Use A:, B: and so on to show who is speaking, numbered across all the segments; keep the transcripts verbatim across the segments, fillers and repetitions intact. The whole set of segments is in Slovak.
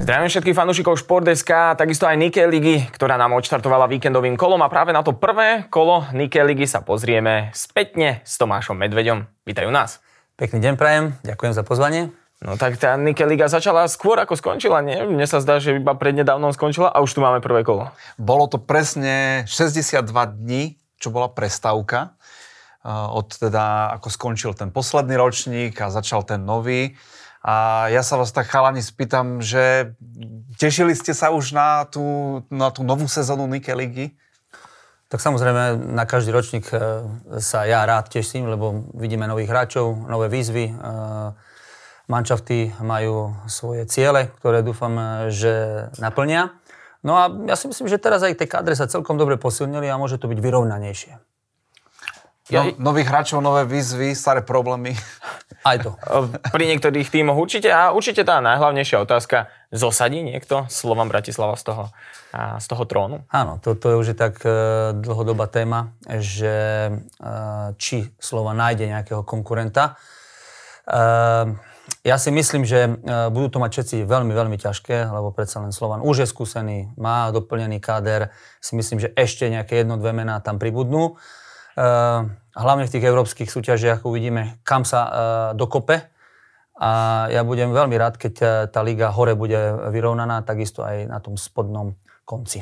A: Zdravím všetkých fanúšikov Šport.sk, takisto aj Nike ligy, ktorá nám odštartovala víkendovým kolom a práve na to prvé kolo Nike ligy sa pozrieme spätne s Tomášom Medveďom. Vítajú nás.
B: Pekný deň prajem, ďakujem za pozvanie.
A: No tak tá Nike liga začala skôr ako skončila, nie? Mne sa zdá, že iba prednedávnom skončila a už tu máme prvé kolo.
C: Bolo to presne šesťdesiatdva dní, čo bola prestávka. Od teda, ako skončil ten posledný ročník a začal ten nový. A ja sa vás tak chalani spýtam, že tešili ste sa už na tú, na tú novú sezónu Nike ligy?
B: Tak samozrejme, na každý ročník sa ja rád teším, lebo vidíme nových hráčov, nové výzvy. Manšafty majú svoje ciele, ktoré dúfam, že naplnia. No a ja si myslím, že teraz aj tie kádre sa celkom dobre posilnili a môže to byť vyrovnanejšie.
C: No, nových hráčov, nové výzvy, staré problémy.
B: Aj to.
A: Pri niektorých tímoch určite a určite tá najhlavnejšia otázka, zosadí niekto Slovan Bratislava z toho, z toho trónu?
B: Áno, to, to je už tak dlhodobá téma, že či Slovan nájde nejakého konkurenta. Ja si myslím, že budú to mať všetci veľmi, veľmi ťažké, lebo predsa len Slovan už je skúsený, má doplnený káder. Si myslím, že ešte nejaké jedno, dve mená tam pribudnú. Uh, hlavne v tých európskych súťažiach uvidíme, kam sa uh, dokope. A ja budem veľmi rád, keď uh, tá liga hore bude vyrovnaná, takisto aj na tom spodnom konci.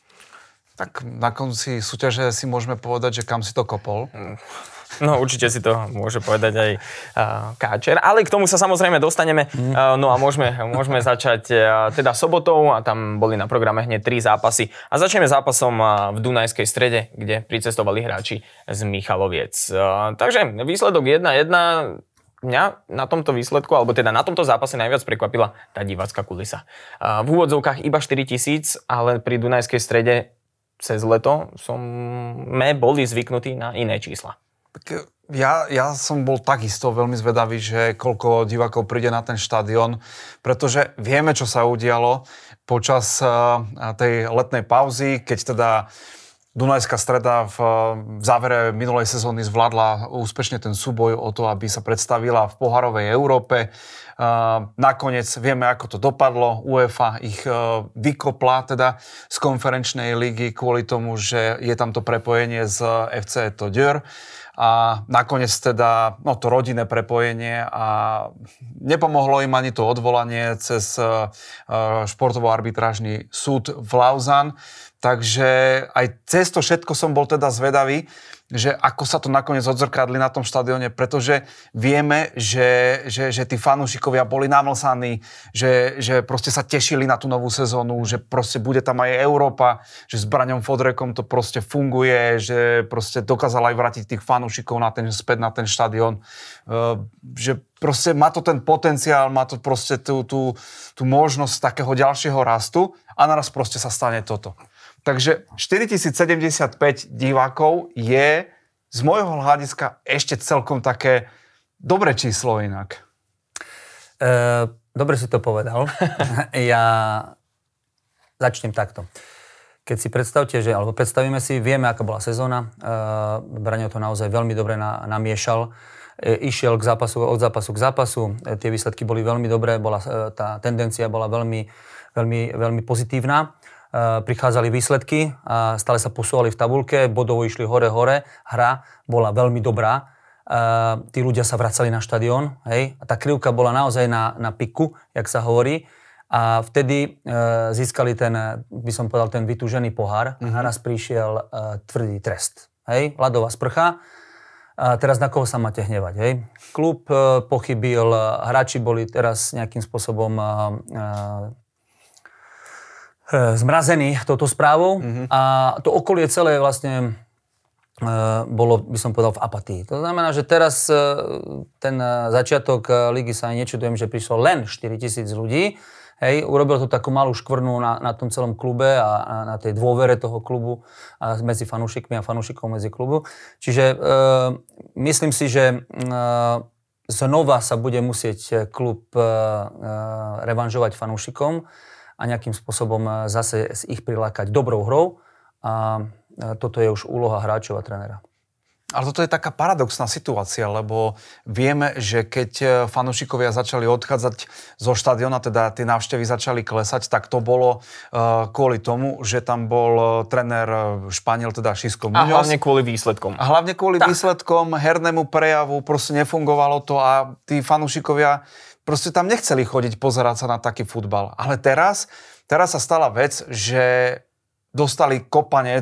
C: Tak na konci súťaže si môžeme povedať, že kam si to kopol.
A: No určite si to môže povedať aj uh, Káčer, ale k tomu sa samozrejme dostaneme. Mm. Uh, no a môžeme, môžeme začať uh, teda sobotou a tam boli na programe hneď tri zápasy. A začneme zápasom uh, v Dunajskej Strede, kde pricestovali hráči z Michaloviec. Uh, takže výsledok jedna jedna. Mňa na tomto výsledku, alebo teda na tomto zápase najviac prekvapila tá divácka kulisa. Uh, v úvodzovkách iba štyritisíc, ale pri Dunajskej Strede cez leto sme boli zvyknutí na iné čísla.
C: Tak ja, ja som bol takisto veľmi zvedavý, že koľko divákov príde na ten štadión, pretože vieme, čo sa udialo počas uh, tej letnej pauzy, keď teda Dunajská Streda v, v závere minulej sezóny zvládla úspešne ten súboj o to, aby sa predstavila v pohárovej Európe. Uh, nakoniec vieme, ako to dopadlo. UEFA ich uh, vykopla teda z konferenčnej ligy kvôli tomu, že je tam to prepojenie z ef cé Todior. A nakoniec teda, no to rodinné prepojenie a nepomohlo im ani to odvolanie cez uh, športovo-arbitrážny súd v Lausanne. Takže aj cez to všetko som bol teda zvedavý, že ako sa to nakoniec odzrkadli na tom štadióne, pretože vieme, že, že, že tí fanúšikovia boli namlsaní, že, že proste sa tešili na tú novú sezónu, že proste bude tam aj Európa, že s Braňom Fodrekom to proste funguje, že proste dokázal aj vrátiť tých fanúšikov na ten, späť na ten štadión, uh, že proste má to ten potenciál, má to proste tú, tú, tú možnosť takého ďalšieho rastu a naraz proste sa stane toto. Takže štyritisícsedemdesiatpäť divákov je z môjho hľadiska ešte celkom také dobré číslo inak.
B: E, dobre si to povedal. Ja začnem takto. Keď si predstavte, že, alebo predstavíme si, vieme, aká bola sezóna. E, Braňo to naozaj veľmi dobre na, namiešal. E, išiel k zápasu, od zápasu k zápasu. E, tie výsledky boli veľmi dobré. Bola, e, tá tendencia bola veľmi, veľmi, veľmi pozitívna. Prichádzali výsledky a stále sa posúvali v tabuľke, bodovo išli hore-hore, hra bola veľmi dobrá, tí ľudia sa vracali na štadión, hej, a tá krivka bola naozaj na, na piku, jak sa hovorí, a vtedy e, získali ten, by som povedal, ten vytúžený pohár, mm-hmm. a raz prišiel e, tvrdý trest, hej, ľadová sprcha. A teraz na koho sa máte hnevať, hej? Klub e, pochybil, hráči boli teraz nejakým spôsobom e, e, zmrazený touto správou, mm-hmm. a to okolie celé vlastne e, bolo, by som povedal, v apatii. To znamená, že teraz e, ten začiatok ligy sa aj nečudujem, že prišlo len štyritisíc ľudí. Hej, urobil to takú malú škvrnu na, na tom celom klube a, a na tej dôvere toho klubu a medzi fanúšikmi a fanúšikov medzi klubu. Čiže e, myslím si, že e, znova sa bude musieť klub e, revanžovať fanúšikom a nejakým spôsobom zase ich prilákať dobrou hrou. A toto je už úloha hráčov a trénera.
C: Ale toto je taká paradoxná situácia, lebo vieme, že keď fanúšikovia začali odchádzať zo štadiona, teda tie návštevy začali klesať, tak to bolo uh, kvôli tomu, že tam bol tréner Španiel, teda Xisco Muñoz.
A: A hlavne kvôli výsledkom.
C: A hlavne kvôli
A: tak.
C: výsledkom, hernému prejavu, proste nefungovalo to a tí fanúšikovia proste tam nechceli chodiť pozerať sa na taký futbal. Ale teraz, teraz sa stala vec, že dostali kopanec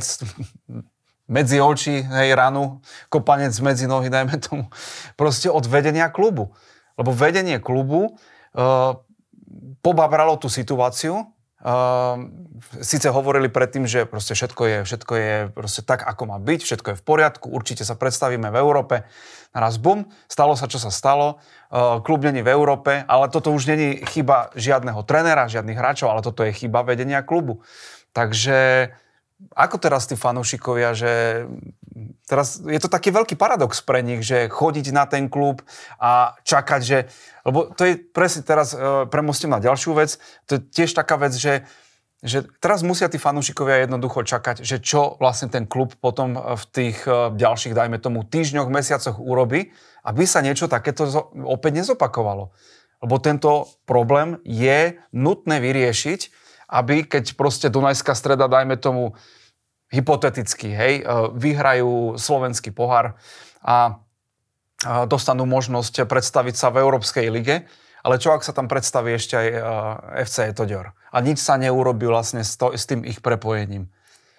C: medzi oči, hej, ranu, kopanec medzi nohy, dajme tomu, proste od vedenia klubu. Lebo vedenie klubu uh, pobabralo tú situáciu, uh, síce hovorili predtým, že proste všetko je, všetko je proste tak, ako má byť, všetko je v poriadku, určite sa predstavíme v Európe. Naraz bum, stalo sa, čo sa stalo, uh, klub není v Európe, ale toto už není chyba žiadneho trénera, žiadnych hráčov, ale toto je chyba vedenia klubu. Takže ako teraz tí fanúšikovia, že teraz je to taký veľký paradox pre nich, že chodiť na ten klub a čakať, že, lebo to je presne teraz, e, premostím na ďalšiu vec, to je tiež taká vec, že, že teraz musia tí fanúšikovia jednoducho čakať, že čo vlastne ten klub potom v tých e, ďalších, dajme tomu, týždňoch, mesiacoch urobí, aby sa niečo takéto zo, opäť nezopakovalo. Lebo tento problém je nutné vyriešiť, aby keď proste Dunajská Streda, dajme tomu hypoteticky, hej, vyhrajú slovenský pohár a dostanú možnosť predstaviť sa v Európskej lige, ale čo ak sa tam predstaví ešte aj ef cé Etodior a nič sa neurobí vlastne s, to, s tým ich prepojením.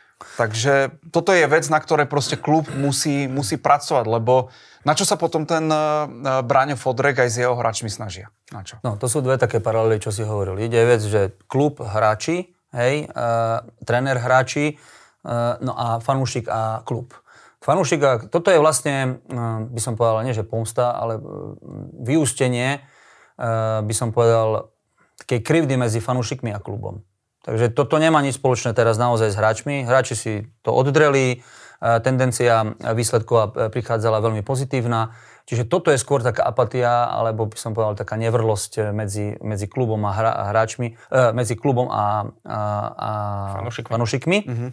C: Takže toto je vec, na ktorej proste klub musí, musí pracovať, lebo na čo sa potom ten Braňo Fodrek aj s jeho hráčmi snažia? Na čo?
B: No, to sú dve také paralely, čo si hovoril. Ide vec, že klub hráči, hej, uh, tréner hráči, uh, no a fanúšik a klub. Fanúšik a, toto je vlastne, uh, by som povedal, nie že pomsta, ale uh, vyústenie, uh, by som povedal, takej krivdy medzi fanúšikmi a klubom. Takže toto nemá nič spoločné teraz naozaj s hráčmi. Hráči si to oddreli, tendencia výsledkov prichádzala veľmi pozitívna. Čiže toto je skôr taká apatia, alebo by som povedal taká nevrlosť medzi, medzi klubom a hra, hráčmi, eh, medzi klubom a, a, a
A: fanúšikmi.
B: fanúšikmi. Mm-hmm.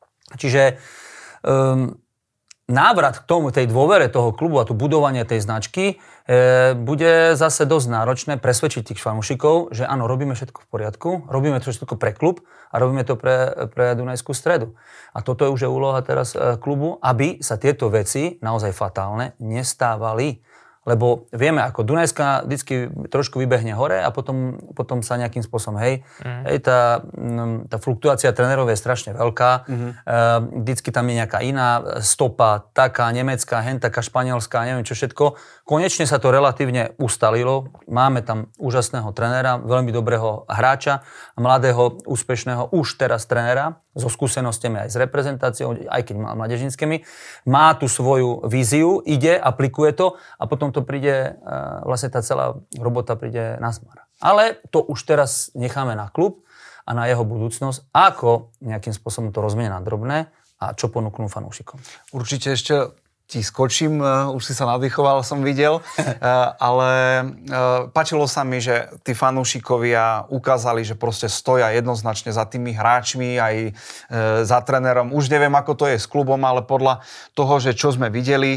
B: Čiže um, návrat k tomu, tej dôvere toho klubu a tu budovanie tej značky e, bude zase dosť náročné presvedčiť tých fanúšikov, že áno, robíme všetko v poriadku, robíme to všetko pre klub a robíme to pre, pre Dunajskú Stredu. A toto je už úloha teraz e, klubu, aby sa tieto veci, naozaj fatálne, nestávali. Lebo vieme, ako Dunajská vždycky trošku vybehne hore a potom, potom sa nejakým spôsobom, hej, mm. hej tá, tá fluktuácia trénerov je strašne veľká. Mm-hmm. E, vždycky tam je nejaká iná stopa, taká nemecká, hen taká španielská, neviem čo všetko. Konečne sa to relatívne ustalilo. Máme tam úžasného trénera, veľmi dobrého hráča, mladého, úspešného už teraz trénera, so skúsenostiami aj s reprezentáciou, aj keď má mladežníckymi. Má tu svoju víziu, ide, aplikuje to a potom to príde, vlastne tá celá robota príde na smar. Ale to už teraz necháme na klub a na jeho budúcnosť, ako nejakým spôsobom to rozmenia na drobné a čo ponúknú fanúšikom.
C: Určite ešte ti skočím, už si sa nadýchoval, som videl, ale páčilo sa mi, že tí fanúšikovia ukázali, že proste stoja jednoznačne za tými hráčmi, aj za trénerom. Už neviem, ako to je s klubom, ale podľa toho, že čo sme videli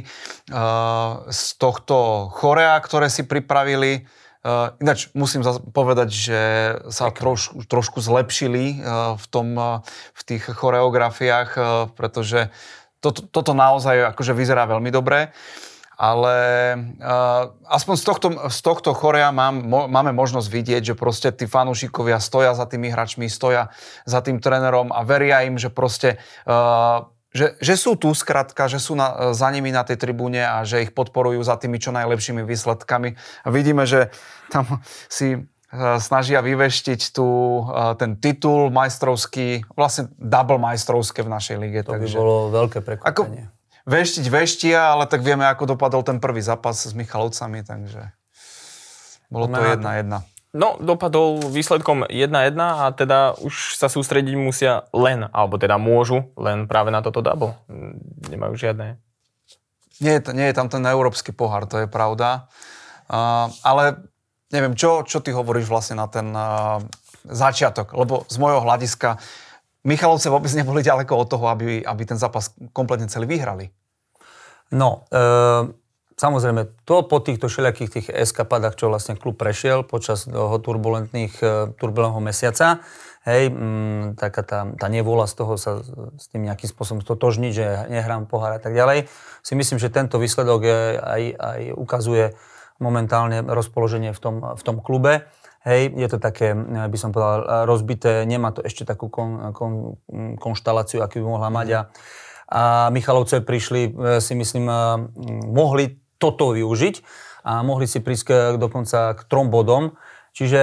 C: z tohto chorea, ktoré si pripravili, ináč musím povedať, že sa troš, trošku zlepšili v, tom, v tých choreografiách, pretože Toto, toto naozaj akože vyzerá veľmi dobre, ale uh, aspoň z tohto, z tohto chorea mám, mo, máme možnosť vidieť, že proste tí fanúšikovia stoja za tými hráčmi, stoja za tým trénerom a veria im, že proste, uh, že, že sú tu skrátka, že sú na, za nimi na tej tribúne a že ich podporujú za tými čo najlepšími výsledkami. A vidíme, že tam si snažia vyveštiť tu ten titul majstrovský, vlastne double majstrovské v našej lige.
B: To
C: takže
B: by bolo veľké prekvapenie.
C: Veštiť veštia, ale tak vieme, ako dopadol ten prvý zápas s Michalovcami, takže bolo to jedna jedna.
A: No, dopadol výsledkom jedna jedna a teda už sa sústrediť musia len, alebo teda môžu len práve na toto double. Nemajú žiadne.
C: Nie je, nie je tam ten európsky pohár, to je pravda. Uh, ale neviem, čo, čo ty hovoríš vlastne na ten uh, začiatok, lebo z môjho hľadiska Michalovce vôbec neboli ďaleko od toho, aby, aby ten zápas kompletne celý vyhrali.
B: No, e, samozrejme, to po týchto všelijakých tých eskapadách, čo vlastne klub prešiel počas toho turbulentných, turbulentného mesiaca, hej, m, taká tá, tá nevôľa z toho sa s tým nejakým spôsobom stotožniť, že nehrám pohár a tak ďalej, si myslím, že tento výsledok je, aj, aj ukazuje momentálne rozpoloženie v tom, v tom klube. Hej, je to také, by som povedal, rozbité, nemá to ešte takú kon, kon, konštaláciu, akú by mohla mať. A, a Michalovce prišli, si myslím, mohli toto využiť a mohli si prísť dokonca k trom bodom. Čiže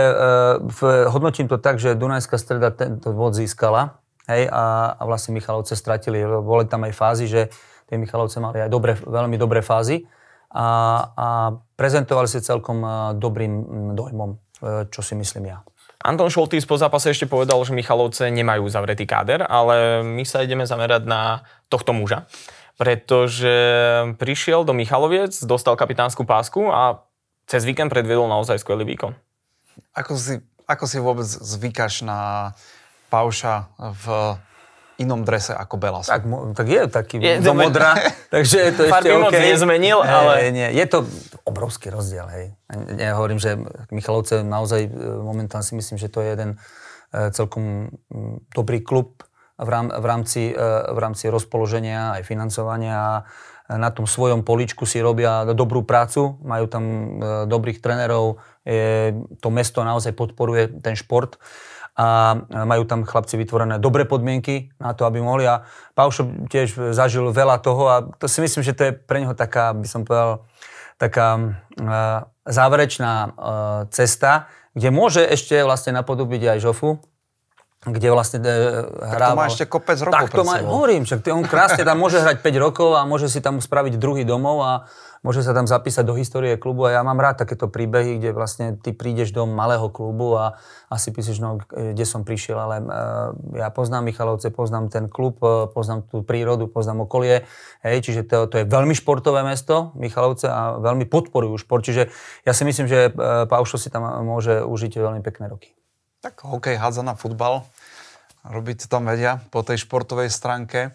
B: e, hodnotím to tak, že Dunajská Streda tento bod získala, hej, a, a vlastne Michalovce stratili. Boli tam aj fázy, že tie Michalovce mali aj dobré, veľmi dobré fázy a, a prezentovali si celkom dobrým dojmom, čo si myslím ja.
A: Anton Šoltýs po zápase ešte povedal, že Michalovce nemajú zavretý káder, ale my sa ideme zamerať na tohto muža, pretože prišiel do Michaloviec, dostal kapitánsku pásku a cez víkend predviedol naozaj skvelý výkon.
C: Ako si, ako si vôbec zvykáš na Pauša v inom drese ako Belas?
B: Tak, tak je taký je, do modra, takže to ešte OK.
A: Farby moc nezmenil, ale...
B: Nie, je to obrovský rozdiel, hej. Ja hovorím, že Michalovce naozaj momentálne si myslím, že to je jeden celkom dobrý klub v, rám, v, rámci, v rámci rozpoloženia aj financovania a na tom svojom poličku si robia dobrú prácu, majú tam dobrých trénerov, je, to mesto naozaj podporuje ten šport a majú tam chlapci vytvorené dobré podmienky na to, aby mohli. A Paušo tiež zažil veľa toho a to si myslím, že to je pre neho taká, by som povedal, taká uh, záverečná uh, cesta, kde môže ešte vlastne napodobiť aj Žofu, kde vlastne uh, hrával.
C: Tak to má ešte kopec rokov
B: tak to má, hovorím, však on krásne tam môže hrať päť rokov a môže si tam spraviť druhý domov a môže sa tam zapísať do histórie klubu a ja mám rád takéto príbehy, kde vlastne ty prídeš do malého klubu a asi píšeš, no, kde som prišiel, ale uh, ja poznám Michalovce, poznám ten klub, uh, poznám tú prírodu, poznám okolie, hej, čiže to, to je veľmi športové mesto, Michalovce, a veľmi podporujú šport, čiže ja si myslím, že uh, Paušo si tam môže užiť veľmi pekné roky.
C: Tak hokej, hádzaná, futbal, robiť tam vedia po tej športovej stránke.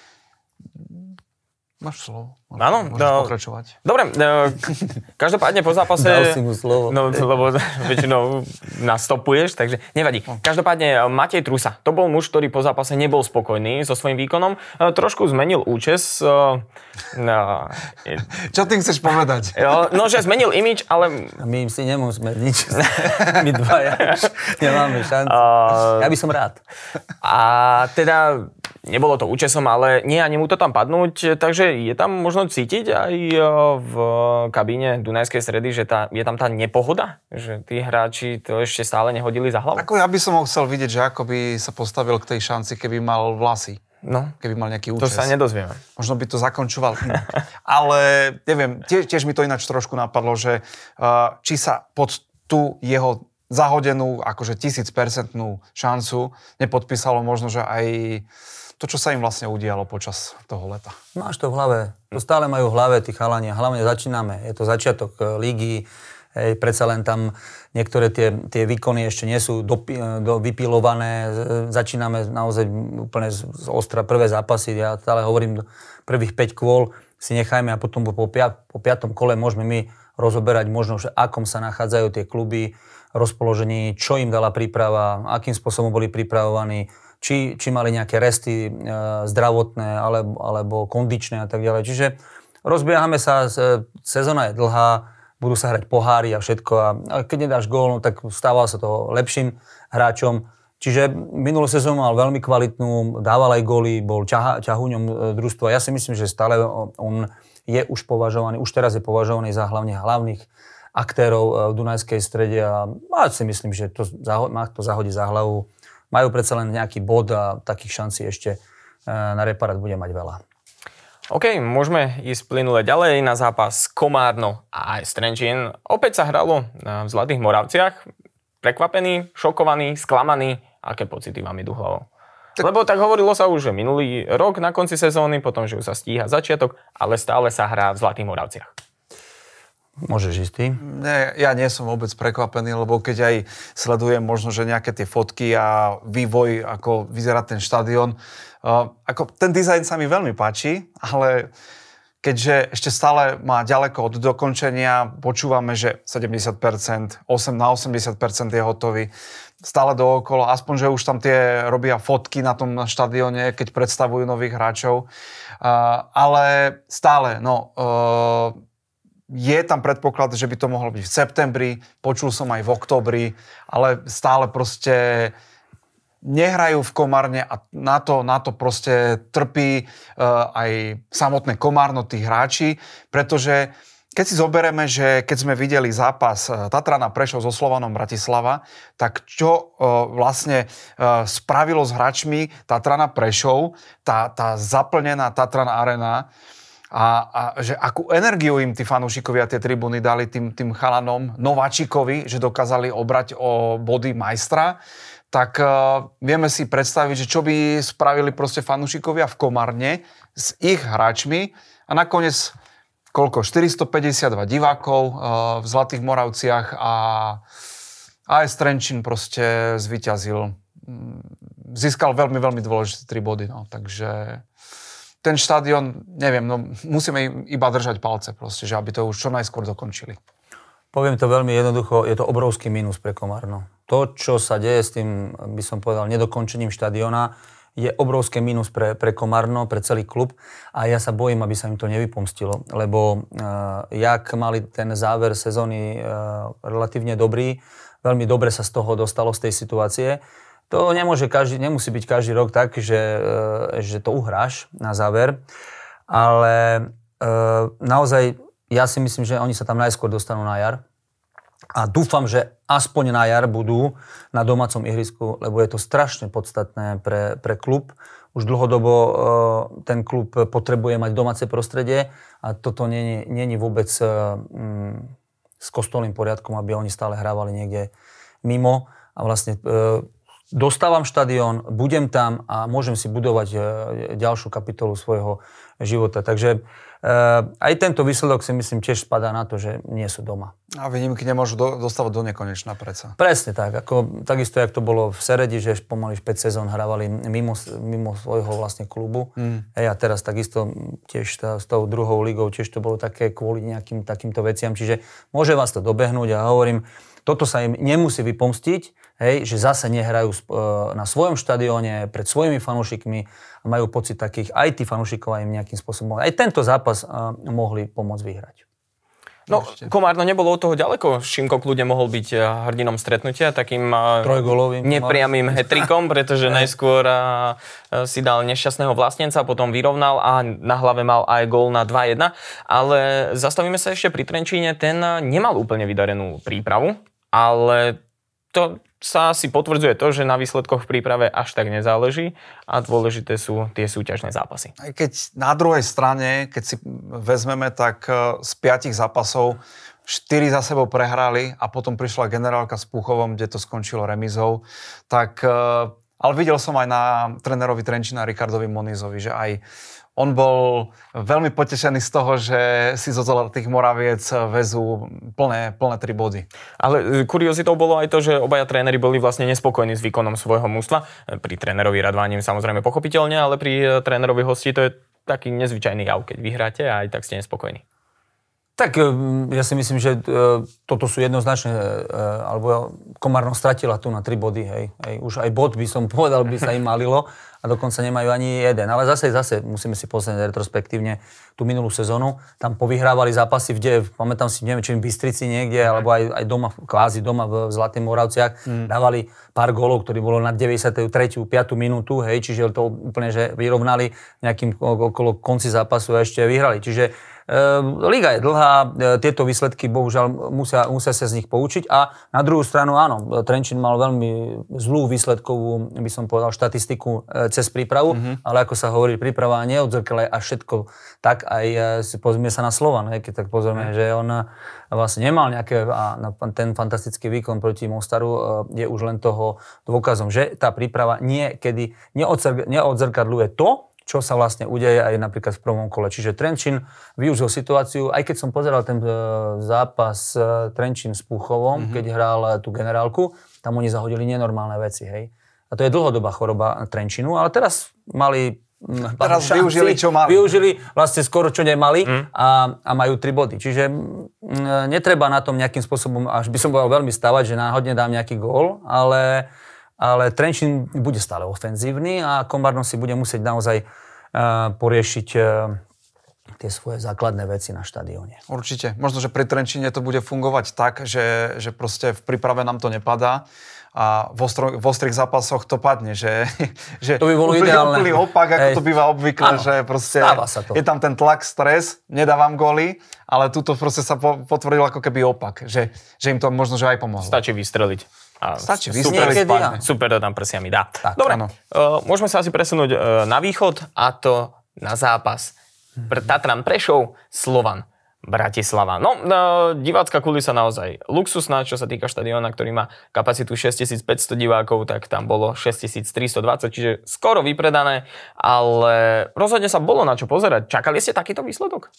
C: Máš slovo.
A: Áno,
C: môžeš
A: no,
C: pokračovať.
A: Dobre, no, každopádne po zápase...
B: Dal si mu slovo.
A: No, lebo väčšinou nás stopuješ, takže nevadí. Každopádne Matej Trusa, to bol muž, ktorý po zápase nebol spokojný so svojím výkonom. Trošku zmenil účes. No,
C: Čo tým chceš povedať?
A: No, že zmenil imič, ale...
B: My im si nemusíme nič. My dvaja nemáme šancu. Uh, ja by som rád.
A: A teda... Nebolo to účesom, ale nie ani mu to tam padnúť, takže je tam možno cítiť aj v kabíne Dunajskej Stredy, že tá, je tam tá nepohoda? Že tí hráči to ešte stále nehodili za hlavu?
C: Ako ja by som ho chcel vidieť, že ako by sa postavil k tej šanci, keby mal vlasy.
A: No,
C: keby mal nejaký účes.
A: To sa nedozvieme.
C: Možno by to zakončoval. Ale neviem, tiež, tiež mi to ináč trošku napadlo, že uh, či sa pod tú jeho zahodenú, akože tisíc percentnú šancu nepodpísalo možno, že aj to, čo sa im vlastne udialo počas toho leta.
B: Máš to v hlave. To stále majú v hlave tí chalani. Hlavne začíname. Je to začiatok lígy. Hej, predsa len tam niektoré tie, tie výkony ešte nie sú do, do, vypilované. Začíname naozaj úplne z, z ostra prvé zápasy. Ja stále hovorím, prvých päť kôl si nechajme a potom po, pia, po piatom kole môžeme my rozoberať možno, že akom sa nachádzajú tie kluby, rozpoložení, čo im dala príprava, akým spôsobom boli pripravovaní, či, či mali nejaké resty e, zdravotné alebo, alebo kondičné a tak ďalej. Čiže rozbiehame sa, sezóna je dlhá, budú sa hrať pohári a všetko a, a keď nedáš gól, no, tak stával sa to lepším hráčom. Čiže minulú sezónu mal veľmi kvalitnú, dával aj góly, bol ťaha, ťahúňom družstva. Ja si myslím, že stále on je už považovaný, už teraz je považovaný za hlavne hlavných aktérov v Dunajskej Strede a ja si myslím, že to, má to zahodí za hlavu. Majú predsa len nejaký bod a takých šancí ešte na reparát bude mať veľa.
A: OK, môžeme ísť plynule ďalej na zápas Komárno a aj Trenčín. Opäť sa hralo v Zlatých Moravciach. Prekvapený, šokovaný, sklamaný. Aké pocity vám idú hlavou? Tak... Lebo tak hovorilo sa už, že minulý rok na konci sezóny, potom, že už sa stíha začiatok, ale stále sa hrá v Zlatých Moravciach.
B: Môžeš ísť ty?
C: Nie, ja nie som vôbec prekvapený, lebo keď aj sledujem možno, že nejaké tie fotky a vývoj, ako vyzerá ten štadión, uh, ako ten dizajn sa mi veľmi páči, ale keďže ešte stále má ďaleko od dokončenia, počúvame, že sedemdesiat percent, osem na osemdesiat percent je hotový, stále dookola, aspoň, že už tam tie robia fotky na tom štadióne, keď predstavujú nových hráčov, uh, ale stále, no, uh, je tam predpoklad, že by to mohlo byť v septembri, počul som aj v októbri, ale stále proste nehrajú v Komárne a na to, na to proste trpí uh, aj samotné Komárno, tí hráči, pretože keď si zoberieme, že keď sme videli zápas Tatrana Prešov so Slovanom Bratislava, tak čo uh, vlastne uh, spravilo s hráčmi Tatrana Prešov, tá, tá zaplnená Tatran Arena, a, a že akú energiu im tí fanúšikovia, tie tribúny dali tým, tým chalanom nováčikovi, že dokázali obrať o body majstra, tak uh, vieme si predstaviť, že čo by spravili proste fanúšikovia v Komárne s ich hráčmi a nakoniec koľko? štyristopäťdesiatdva divákov uh, v Zlatých Moravciach a á es Trenčín proste zvíťazil. Získal veľmi, veľmi dôležité tri body, no, takže ten štadión, neviem, no musíme im iba držať palce proste, že aby to už čo najskôr dokončili.
B: Poviem to veľmi jednoducho, je to obrovský mínus pre Komárno. To, čo sa deje s tým, by som povedal, nedokončením štadióna, je obrovské mínus pre, pre Komárno, pre celý klub a ja sa bojím, aby sa im to nevypomstilo, lebo uh, jak mali ten záver sezóny uh, relatívne dobrý, veľmi dobre sa z toho dostalo z tej situácie. To nemôže každý, nemusí byť každý rok tak, že, uh, že to uhráš na záver, ale uh, naozaj ja si myslím, že oni sa tam najskôr dostanú na jar. A dúfam, že aspoň na jar budú na domácom ihrisku, lebo je to strašne podstatné pre, pre klub. Už dlhodobo uh, ten klub potrebuje mať domáce prostredie a toto nie je vôbec uh, um, s kostolným poriadkom, aby oni stále hrávali niekde mimo. A vlastne uh, dostávam štadión, budem tam a môžem si budovať uh, ďalšiu kapitolu svojho života. Takže Uh, aj tento výsledok si myslím tiež spadá na to, že nie sú doma.
C: A výnimky nemôžu do, dostávať do nekonečna predsa.
B: Presne tak. Ako, takisto, jak to bolo v Seredi, že pomaly päť sezón hrávali mimo, mimo svojho vlastne klubu. Mm. Hej, a teraz takisto tiež tá, s tou druhou ligou tiež to bolo také kvôli nejakým takýmto veciam. Čiže môže vás to dobehnúť a hovorím, toto sa im nemusí vypomstiť, hej, že zase nehrajú na svojom štadióne pred svojimi fanúšikmi a majú pocit takých, aj tí fanúšikovia im nejakým spôsobom, aj tento zápas uh, mohli pomôcť vyhrať.
A: No, Komárno nebolo od toho ďaleko. Šimko kľudne mohol byť hrdinom stretnutia, takým
B: trojgólovým
A: nepriamým hetrikom, pretože najskôr si dal nešťastného vlastnenca, potom vyrovnal a na hlave mal aj gól na dva jedna. Ale zastavíme sa ešte pri Trenčíne, ten nemal úplne vydarenú prípravu, ale to sa si potvrdzuje to, že na výsledkoch v príprave až tak nezáleží a dôležité sú tie súťažné zápasy.
C: Aj keď na druhej strane, keď si vezmeme, tak z piatich zápasov štyri za sebou prehrali a potom prišla generálka s Púchovom, kde to skončilo remizou, tak ale videl som aj na trénerovi Trenčína Ricardovi Monizovi, že aj on bol veľmi potešený z toho, že si zo Zlatých Moraviec vezú plné, plné tri body.
A: Ale kuriozitou bolo aj to, že obaja tréneri boli vlastne nespokojní s výkonom svojho mužstva. Pri trénerovi Radvánim samozrejme pochopiteľne, ale pri trénerovi hostí to je taký nezvyčajný jav, keď vyhráte a aj tak ste nespokojní.
B: Tak ja si myslím, že toto sú jednoznačne, alebo Komárno stratila tu na tri body, hej, hej. Už aj bod by som povedal, by sa im malilo a dokonca nemajú ani jeden. Ale zase, zase musíme si pozrieť retrospektívne tú minulú sezónu. Tam povyhrávali zápasy, v, pamätám si, neviem, či v Bystrici niekde, alebo aj, aj doma, kvázi doma v Zlatých Moravciach, mm. dávali pár gólov, ktorí bolo na deväťdesiatu tretiu piatu minútu, hej, čiže to úplne, že vyrovnali nejakým okolo konci zápasu a ešte vyhrali. Čiže Liga je dlhá, tieto výsledky bohužiaľ musia, musia sa z nich poučiť a na druhú stranu áno, Trenčín mal veľmi zlú výsledkovú, by som povedal, štatistiku cez prípravu, mm-hmm. ale ako sa hovorí, príprava neodzrkadľuje a všetko tak aj si pozrieme sa na Slovan, keď tak pozrieme, mm-hmm. že on vlastne nemal nejaké, a ten fantastický výkon proti Mostaru je už len toho dôkazom, že tá príprava niekedy neodzrkadľuje to, čo sa vlastne udeje aj napríklad v prvom kole. Čiže Trenčín využil situáciu, aj keď som pozeral ten zápas Trenčín s Púchovom, mm-hmm. keď hral tú generálku, tam oni zahodili nenormálne veci, hej. A to je dlhodobá choroba Trenčínu, ale teraz mali
C: Teraz šanci, využili, čo mali.
B: Využili vlastne skoro, čo nemali mm. a, a majú tri body. Čiže m, netreba na tom nejakým spôsobom, až by som bol veľmi stavať, že náhodne dám nejaký gól, ale, ale Trenčín bude stále ofenzívny a Komárno si bude musieť naozaj uh, poriešiť uh, tie svoje základné veci na štadióne.
C: Určite. Možno, že pri Trenčíne to bude fungovať tak, že, že proste v príprave nám to nepadá. A v, ostro, v ostrých zápasoch to padne, že, že
B: to by bolo
C: úplný,
B: ideálne.
C: úplný opak, ako
B: Hej.
C: to býva obvykle,
B: Áno,
C: že proste
B: je
C: tam ten tlak, stres, nedávam góly, ale tuto proste sa po, potvrdil ako keby opak, že, že im to možno že aj pomohlo.
A: Stačí vystreliť. A
C: Stačí
A: super,
C: vystreliť.
B: Niekedy,
A: super to tam prsiami dá.
B: Tak,
A: Dobre,
C: áno.
A: uh, môžeme sa asi presunúť uh, na východ a to na zápas. Pre Tatran Prešov, Slovan Bratislava. No, uh, divácka kulisa naozaj luxusná, čo sa týka štadióna, ktorý má kapacitu šesťtisícpäťsto divákov, tak tam bolo šesťtisíctristodvadsať, čiže skoro vypredané, ale rozhodne sa bolo na čo pozerať. Čakali ste takýto výsledok?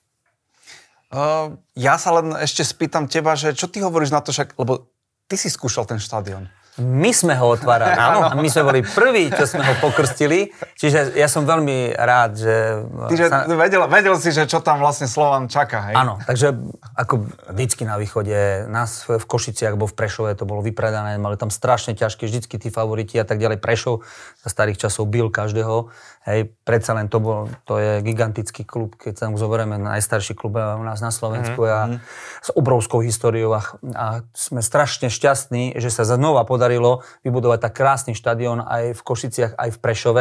C: Uh, ja sa len ešte spýtam teba, že čo ty hovoríš na to, však, lebo ty si skúšal ten štadión.
B: My sme ho otvárali. Áno. A my sme boli prví, čo sme ho pokrstili. Čiže ja som veľmi rád, že...
C: Ty, že
B: sa...
C: vedel, vedel si, že čo tam vlastne Slovan čaká, hej?
B: Áno, takže ako vždycky na východe, nás v Košiciach, alebo v Prešove to bolo vypredané, mali tam strašne ťažké, vždycky tí favoriti a tak ďalej. Prešov za starých časov bil každého. Hej, predsa len to bol, to je gigantický klub, keď sa mu zoberieme, najstarší klub u nás na Slovensku mm-hmm. a s obrovskou históriou a, a sme strašne šťastní, že sa znova podarilo vybudovať tak krásny štadión aj v Košiciach, aj v Prešove.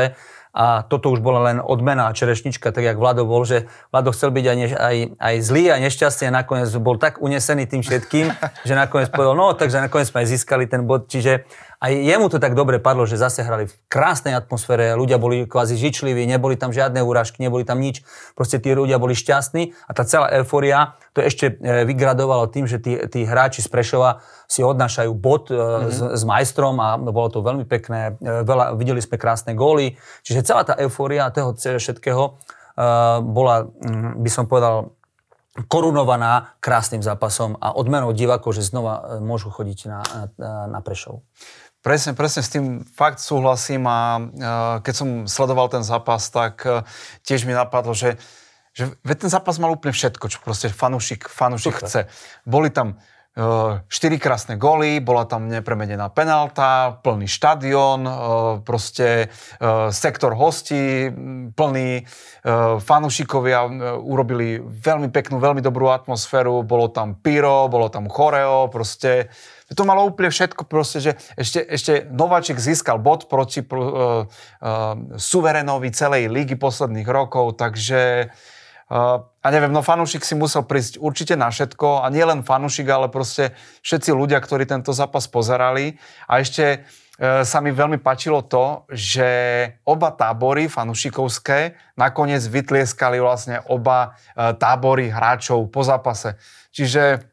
B: A toto už bola len odmena a čerešnička, tak jak Vlado bol, že Vlado chcel byť aj, aj, aj zlý a nešťastný a nakoniec bol tak unesený tým všetkým, že nakoniec povedal, no takže nakoniec sme aj získali ten bod. Čiže aj jemu to tak dobre padlo, že zase hrali v krásnej atmosfére, ľudia boli kvázi žičliví, neboli tam žiadne úražky, neboli tam nič, proste tí ľudia boli šťastní a tá celá eufória to ešte vygradovalo tým, že tí, tí hráči z Prešova si odnášajú bod mm-hmm. s, s majstrom a bolo to veľmi pekné, veľa, videli sme krásne góly, čiže celá tá eufória toho všetkého uh, bola, by som povedal, korunovaná krásnym zápasom a odmenou divákov, že znova môžu chodiť na, na, na Prešov.
C: Presne, presne s tým fakt súhlasím a uh, keď som sledoval ten zápas, tak uh, tiež mi napadlo, že, že ten zápas mal úplne všetko, čo proste fanúšik, fanúšik chce. Boli tam štyri krásne góly, bola tam nepremenená penálta, plný štadión, proste sektor hostí, plný fanúšikovia urobili veľmi peknú, veľmi dobrú atmosféru, bolo tam pyro, bolo tam choreo, proste to malo úplne všetko, proste, že ešte, ešte Nováčik získal bod proti uh, uh, suverénovi celej ligy posledných rokov, takže Uh, a neviem, no fanúšik si musel prísť určite na všetko a nie len fanúšik, ale proste všetci ľudia, ktorí tento zápas pozerali. A ešte uh, sa mi veľmi páčilo to, že oba tábory fanúšikovské nakoniec vytlieskali vlastne oba uh, tábory hráčov po zápase. Čiže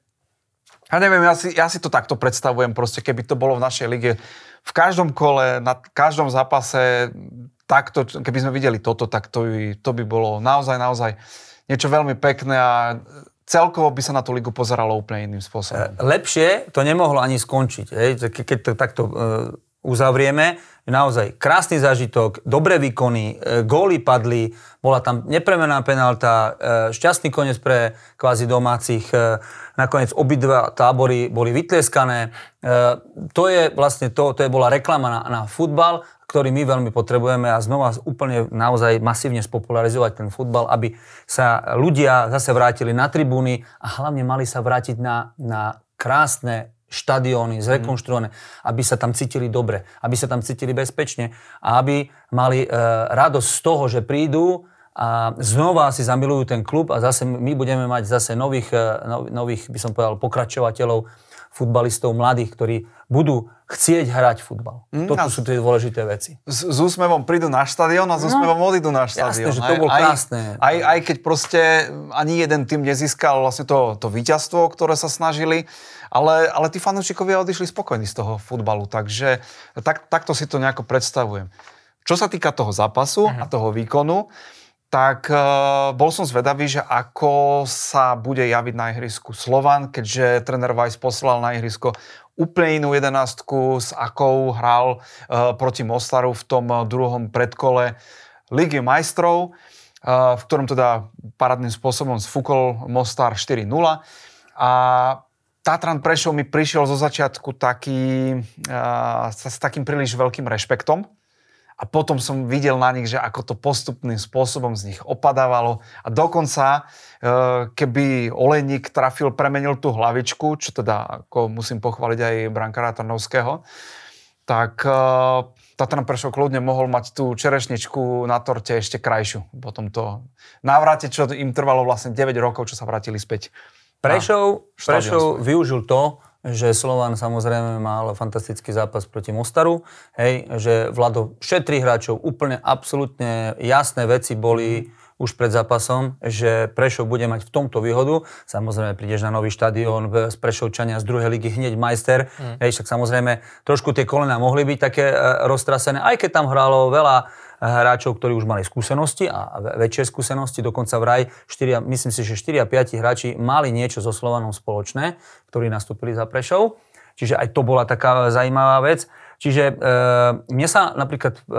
C: ja neviem, ja si, ja si to takto predstavujem, proste keby to bolo v našej lige v každom kole, na každom zápase takto, keby sme videli toto, tak to by, to by bolo naozaj, naozaj niečo veľmi pekné a celkovo by sa na tú ligu pozeralo úplne iným spôsobom.
B: Lepšie to nemohlo ani skončiť. Hej? Keď to takto uh, uzavrieme, naozaj krásny zážitok, dobré výkony, uh, góly padli, bola tam nepremená penálta, uh, šťastný koniec pre kvázi domácich, uh, nakoniec obidva tábory boli vytlieskané. Uh, to je vlastne to, to je bola reklama na, na futbal, ktorý my veľmi potrebujeme a znova úplne naozaj masívne spopularizovať ten futbal, aby sa ľudia zase vrátili na tribúny a hlavne mali sa vrátiť na, na krásne štadióny, zrekonštruované, aby sa tam cítili dobre, aby sa tam cítili bezpečne a aby mali e, radosť z toho, že prídu a znova si zamilujú ten klub a zase my budeme mať zase nových, no, nových by som povedal, pokračovateľov, futbalistov mladých, ktorí budú chcieť hrať futbal. Mm, Toto sú tie dôležité veci.
C: S, s úsmevom prídu na štadión a s úsmevom no, odídu na štadión.
B: Jasné, že to bolo krásne.
C: Aj, aj, aj keď proste ani jeden tým nezískal vlastne to, to víťazstvo, ktoré sa snažili, ale, ale tí fanúšikovia odišli spokojní z toho futbalu, takže tak, takto si to nejako predstavujem. Čo sa týka toho zápasu uh-huh. a toho výkonu, tak uh, bol som zvedavý, že ako sa bude javiť na ihrisku Slovan, keďže tréner Weiss poslal na ihrisko úplne inú jedenástku, s akou hral uh, proti Mostaru v tom uh, druhom predkole. Ligy majstrov, v ktorom teda parádnym spôsobom sfúkol Mostar štyri nula. A Tatran Prešov mi prišiel zo začiatku taký, uh, s takým príliš veľkým rešpektom. A potom som videl na nich, že ako to postupným spôsobom z nich opadávalo. A dokonca, uh, keby Olejník trafil, premenil tú hlavičku, čo teda ako musím pochváliť aj brankára Trnovského, tak uh, Tatran Prešov kľudne mohol mať tú čerešničku na torte ešte krajšiu. Po tomto návrate, čo im trvalo vlastne deväť rokov, čo sa vrátili späť.
B: Prešov, Prešov využil to, že Slovan samozrejme mal fantastický zápas proti Mostaru, hej, že Vlado šetrí hráčov, úplne absolútne jasné veci boli už pred zápasom, že Prešov bude mať v tomto výhodu. Samozrejme, prídeš na nový štadión, z Prešovčania z druhej ligy hneď majster, mm. hej, však samozrejme trošku tie kolená mohli byť také e, roztrasené, aj keď tam hrálo veľa hráčov, ktorí už mali skúsenosti a väčšie skúsenosti, dokonca vraj štyria, myslím si, že štyri a päť hráči mali niečo so Slovanom spoločné, ktorí nastúpili za Prešov. Čiže aj to bola taká zaujímavá vec. Čiže e, mne sa napríklad e,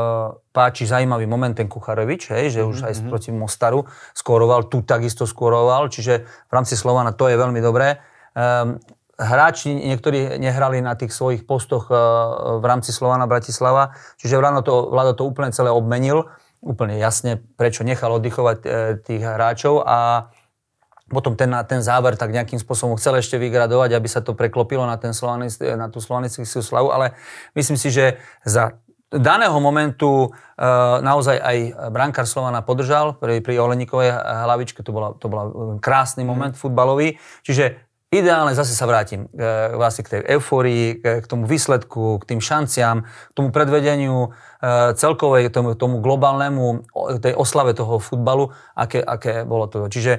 B: páči zaujímavý moment ten Kucharevič, hej, že už mm-hmm. aj proti Mostaru skóroval, tu takisto skóroval, čiže v rámci Slovana to je veľmi dobré. E, Hráči niektorí nehrali na tých svojich postoch v rámci Slovana Bratislava, čiže Vlado to, Vlado to úplne celé obmenil, úplne jasne, prečo nechal oddychovať tých hráčov a potom ten, ten záver tak nejakým spôsobom chcel ešte vygradovať, aby sa to preklopilo na, ten Slovanist, na tú slovanistú slavu, ale myslím si, že za daného momentu naozaj aj brankár Slovana podržal pri, pri Olejníkovej hlavičke, to bola, to bola krásny moment mm. futbalový, čiže ideálne, zase sa vrátim e, vlastne k tej eufórii, k, k tomu výsledku, k tým šanciam, k tomu predvedeniu e, celkovej, tomu, tomu globálnemu, tej oslave toho futbalu, aké, aké bolo to. Čiže e,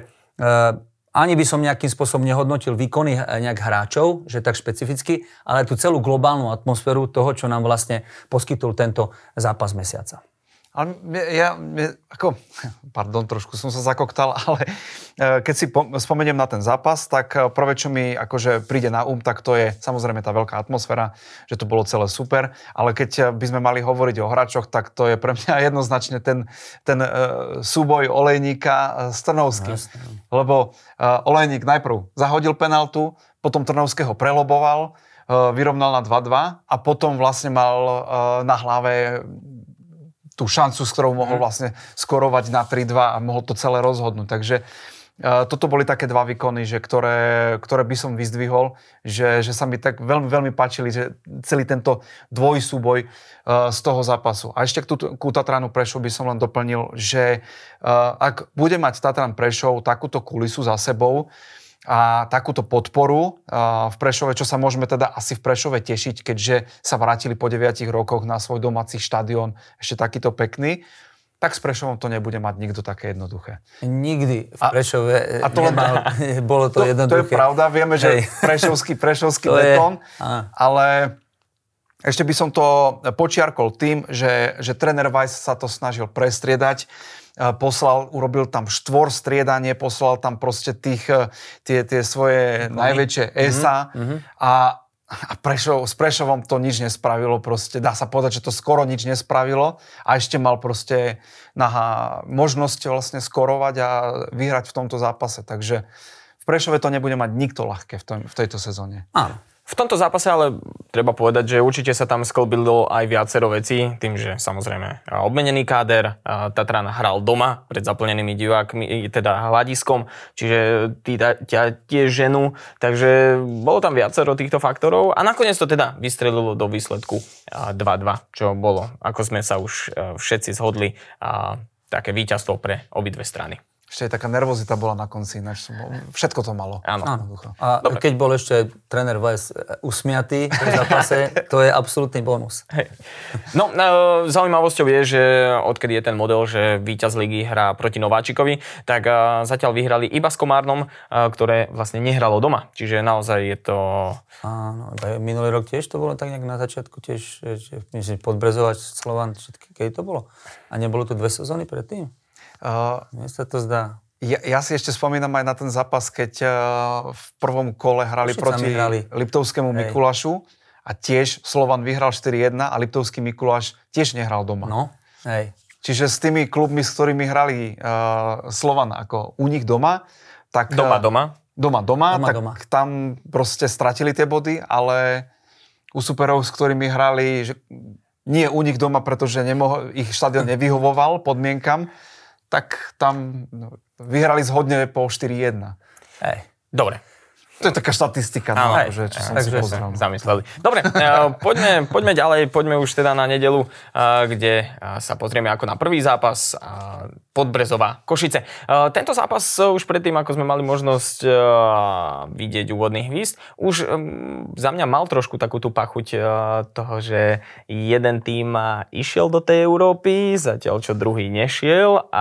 B: ani by som nejakým spôsobom nehodnotil výkony nejak hráčov, že tak špecificky, ale tú celú globálnu atmosféru toho, čo nám vlastne poskytol tento zápas mesiaca.
C: Ale ja, ja, ako, pardon, trošku som sa zakoktal, ale keď si po, spomeniem na ten zápas, tak prvé, čo mi akože príde na um, tak to je samozrejme tá veľká atmosféra, že to bolo celé super, ale keď by sme mali hovoriť o hráčoch, tak to je pre mňa jednoznačne ten, ten uh, súboj Olejníka s Trnovským. No, lebo uh, Olejník najprv zahodil penaltu, potom Trnovského preloboval, uh, vyrovnal na dva dva a potom vlastne mal uh, na hlave tú šancu, s ktorou mohol vlastne skorovať na tri dva a mohol to celé rozhodnúť. Takže uh, toto boli také dva výkony, že ktoré, ktoré by som vyzdvihol, že, že sa mi tak veľmi, veľmi páčili, že celý tento dvojsúboj uh, z toho zápasu. A ešte k, tú, k Tatranu Prešov by som len doplnil, že uh, ak bude mať Tatran Prešov takúto kulisu za sebou, a takúto podporu v Prešove, čo sa môžeme teda asi v Prešove tešiť, keďže sa vrátili po deviatich rokoch na svoj domáci štadión, ešte takýto pekný, tak s Prešovom to nebude mať nikto také jednoduché.
B: Nikdy v Prešove
C: a, a to
B: nemal, bolo to, to jednoduché.
C: To je pravda, vieme, že prešovský, prešovský betón, ale ešte by som to počiarkol tým, že, že tréner Weiss sa to snažil prestriedať, poslal, urobil tam štvor striedanie, poslal tam proste tých, tie, tie svoje Kony. najväčšie esa mm-hmm. a, a Prešov, s Prešovom to nič nespravilo, proste dá sa povedať, že to skoro nič nespravilo a ešte mal proste naha, možnosť vlastne skorovať a vyhrať v tomto zápase, takže v Prešove to nebude mať nikto ľahké v, tom, v tejto sezóne.
B: Áno.
A: V tomto zápase ale treba povedať, že určite sa tam sklbilo aj viacero vecí, tým, že samozrejme obmenený káder, Tatran hral doma pred zaplnenými divákmi, teda hľadiskom, čiže tí ťa tiež ženú, takže bolo tam viacero týchto faktorov a nakoniec to teda vystrelilo do výsledku dva dva, čo bolo, ako sme sa už všetci zhodli, také víťazstvo pre obidve strany.
C: Ešte aj taká nervozita bola na konci, ináč všetko to malo.
A: Áno.
B: A Dobre. Keď bol ešte tréner Weiss usmiatý v zápase, to je absolútny bonus.
A: Hej. No, zaujímavosťou je, že odkedy je ten model, že víťaz ligy hrá proti nováčikovi, tak zatiaľ vyhrali iba s Komárnom, ktoré vlastne nehralo doma. Čiže naozaj je to...
B: Áno, minulý rok tiež to bolo tak nejak na začiatku tiež, že, myslím, Podbrezovať Slovan, keď to bolo? A nebolo to dve sezóny predtým? Uh, Mne sa to zdá.
C: Ja, ja si ešte spomínam aj na ten zápas, keď uh, v prvom kole hrali Všetci proti hrali. Liptovskému Hej. Mikulášu a tiež Slovan vyhral štyri jedna a Liptovský Mikuláš tiež nehral doma.
B: No, hej.
C: Čiže s tými klubmi, s ktorými hrali uh, Slovan ako u nich doma, tak...
A: Doma, doma?
C: Doma, doma,
B: doma
C: tak
B: doma.
C: Tam proste stratili tie body, ale u superov, s ktorými hrali, že nie u nich doma, pretože nemohol, ich štadión nevyhovoval podmienkam, tak tam vyhrali zhodne po štyri jedna.
B: Hej.
A: Dobre.
C: To je taká štatistika, no,
A: Aj,
C: že, čo som
B: takže
C: si pozrel.
A: Zamysleli. Dobre, poďme, poďme ďalej, poďme už teda na nedeľu, kde sa pozrieme ako na prvý zápas Podbrezová Košice. Tento zápas už predtým, ako sme mali možnosť vidieť úvodný hvízd, už za mňa mal trošku takú tú pachuť toho, že jeden tým išiel do tej Európy, zatiaľ čo druhý nešiel a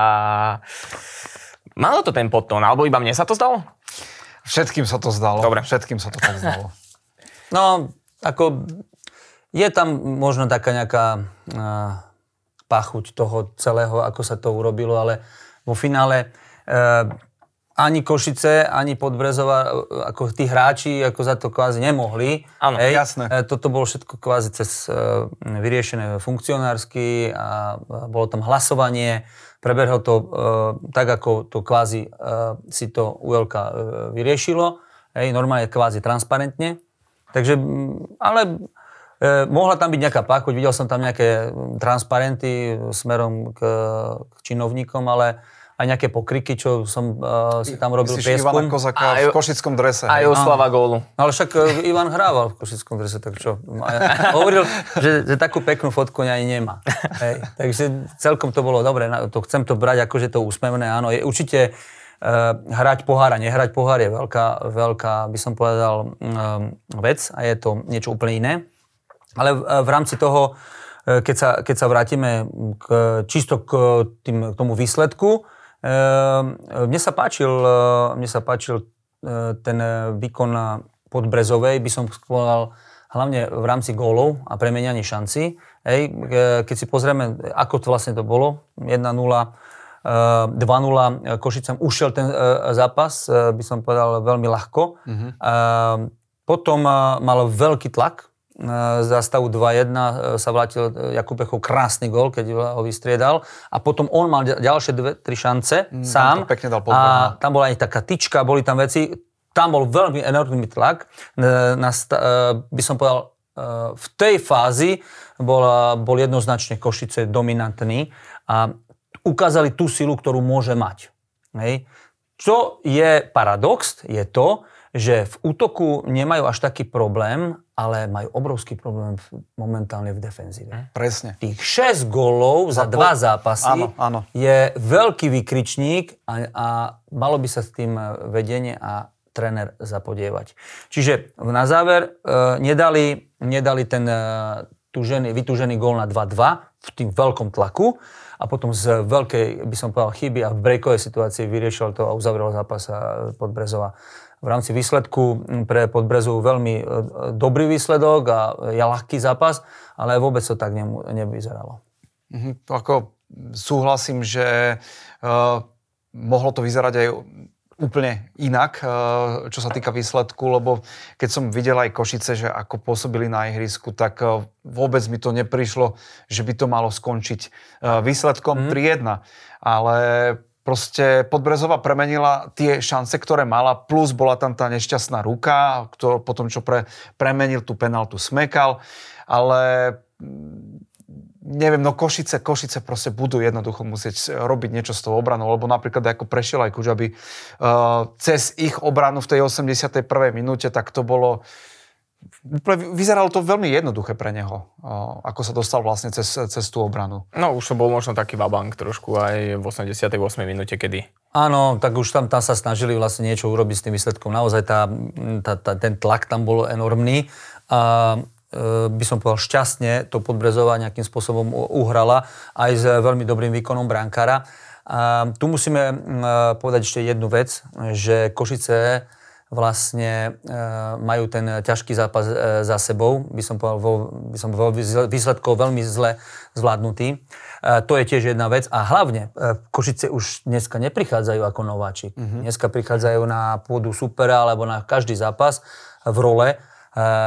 A: malo to ten podtón, alebo iba mne sa to zdalo?
C: Všetkým sa to zdalo.
A: Dobre.
C: Všetkým sa to tak zdalo.
B: No, ako je tam možno taká nejaká uh, pachuť toho celého, ako sa to urobilo, ale vo finále uh, ani Košice, ani Podbrezová, uh, ako tí hráči, ako za to kvázi nemohli.
A: Áno,
C: jasné.
B: Uh, toto bolo všetko kvázi cez uh, vyriešené funkcionársky a uh, bolo tam hlasovanie. Prebehlo to uh, tak, ako to kvázi uh, si to ú el ká uh, vyriešilo. Hej, normálne kvázi transparentne. Takže, ale uh, mohla tam byť nejaká pachuť. Videl som tam nejaké transparenty smerom k, k činovníkom, ale aj nejaké pokriky, čo som uh, si tam robil
C: Myslíš
B: prieskum.
C: Ivana Kozaka v košickom drese.
A: Aj
C: hej?
A: oslava gólu.
B: Ale však uh, Ivan hrával v košickom drese, tak čo? Hovoril, že, že takú peknú fotku ani nemá. Hej. Takže celkom to bolo dobre. To chcem to brať ako, že to úsmevné. Áno, je určite uh, hrať pohár a nehrať pohár je veľká, veľká, by som povedal, um, vec a je to niečo úplne iné. Ale v, v rámci toho, uh, keď sa, keď sa vrátime k, čisto k, tým, k tomu výsledku, Mne sa páčil, mne sa páčil ten výkon Podbrezovej, by som povedal, hlavne v rámci gólov a premenianie šanci. Hej, keď si pozrieme, ako to vlastne to bolo, jedna nula, dva nula Košicam ušiel ten zápas, by som povedal, veľmi ľahko. Mm-hmm. Potom mal veľký tlak. Za stavu dva jedna sa vrátil Jakub Pechov, krásny gól, keď ho vystriedal. A potom on mal ďalšie dve, tri šance mm, sám.
C: Tam to pekne dal
B: a tam bola aj taká tyčka, boli tam veci. Tam bol veľmi enormný tlak. Na, by som povedal, v tej fázi bol, bol jednoznačne Košice dominantný a ukázali tú silu, ktorú môže mať. Hej. Čo je paradox, je to, že v útoku nemajú až taký problém, ale majú obrovský problém momentálne v defenzíve.
C: Presne.
B: Tých šesť gólov za dva zápasy
C: áno, áno.
B: je veľký vykričník a, a malo by sa s tým vedenie a tréner zapodievať. Čiže na záver e, nedali, nedali ten e, tužený, vytúžený gól na dva dva v tým veľkom tlaku a potom z veľkej, by som povedal, chyby a v breakovej situácii vyriešil to a uzavrel zápas Podbrezová. V rámci výsledku pre Podbrezovú veľmi dobrý výsledok a je ľahký zápas, ale vôbec to tak nevyzeralo.
C: Mm-hmm, to ako súhlasím, že uh, mohlo to vyzerať aj úplne inak, uh, čo sa týka výsledku, lebo keď som videl aj Košice, že ako pôsobili na ihrisku, tak uh, vôbec mi to neprišlo, že by to malo skončiť uh, výsledkom mm. tri jedna. Ale proste Podbrezová premenila tie šance, ktoré mala, plus bola tam tá nešťastná ruka, ktorý potom, čo pre, premenil tú penáltu, smekal, ale neviem, no Košice, Košice proste budú jednoducho musieť robiť niečo s tou obranou, lebo napríklad ako prešiel aj Kužaby uh, cez ich obranu v tej osemdesiatej prvej minúte, tak to bolo vyzeralo to veľmi jednoduché pre neho, ako sa dostal vlastne cez, cez tú obranu.
A: No už to bol možno taký vabank trošku aj v osemdesiatej ôsmej minúte, kedy.
B: Áno, tak už tam, tam sa snažili vlastne niečo urobiť s tým výsledkom. Naozaj tá, tá, tá, ten tlak tam bol enormný a e, by som povedal šťastne to Podbrezová nejakým spôsobom uhrala aj s veľmi dobrým výkonom brankára. A tu musíme e, povedať ešte jednu vec, že Košice vlastne e, majú ten ťažký zápas e, za sebou, by som povedal, vo, by som vo výsledkov veľmi zle zvládnutý. E, to je tiež jedna vec a hlavne e, Košice už dneska neprichádzajú ako nováči. Mm-hmm. Dneska prichádzajú na pôdu supera alebo na každý zápas v role. E,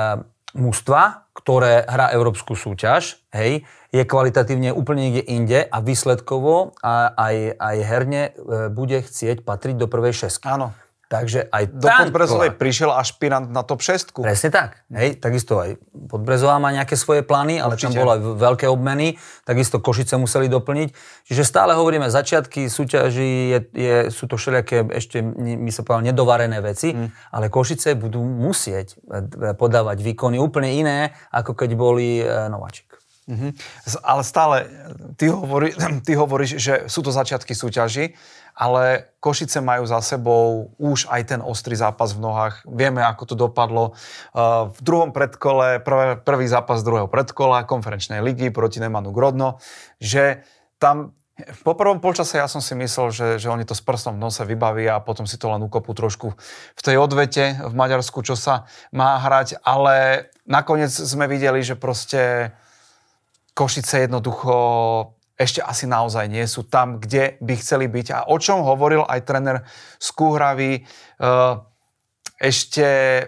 B: mužstva, ktoré hrá európsku súťaž, hej, je kvalitatívne úplne niekde inde a výsledkovo a aj, aj herne e, bude chcieť patriť do prvej šesky.
C: Áno.
B: Takže aj
C: do Podbrezovej prišiel ašpirant na top šestku.
B: Presne tak. Hej, takisto aj Podbrezová má nejaké svoje plány, ale Určite. Tam boli aj veľké obmeny, takisto Košice museli doplniť. Čiže stále hovoríme, začiatky súťaží, je, je, sú to všelijaké ešte, my sa povedal, nedovarené veci, mm. ale Košice budú musieť podávať výkony úplne iné, ako keď boli nováčik.
C: Mm-hmm. Ale stále, ty, hovorí, ty hovoríš, že sú to začiatky súťaží, ale Košice majú za sebou už aj ten ostrý zápas v nohách. Vieme, ako to dopadlo v druhom predkole, prvé, prvý zápas druhého predkola konferenčnej ligy proti Nemanu Grodno, že tam po prvom polčase ja som si myslel, že, že oni to s prstom v nose vybavia a potom si to len ukopú trošku v tej odvete v Maďarsku, čo sa má hrať, ale nakoniec sme videli, že proste Košice jednoducho ešte asi naozaj nie sú tam, kde by chceli byť. A o čom hovoril aj tréner Skúhravý ešte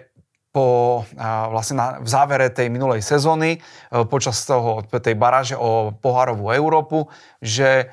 C: po, vlastne na, v závere tej minulej sezóny, počas toho, tej baráže o pohárovú Európu, že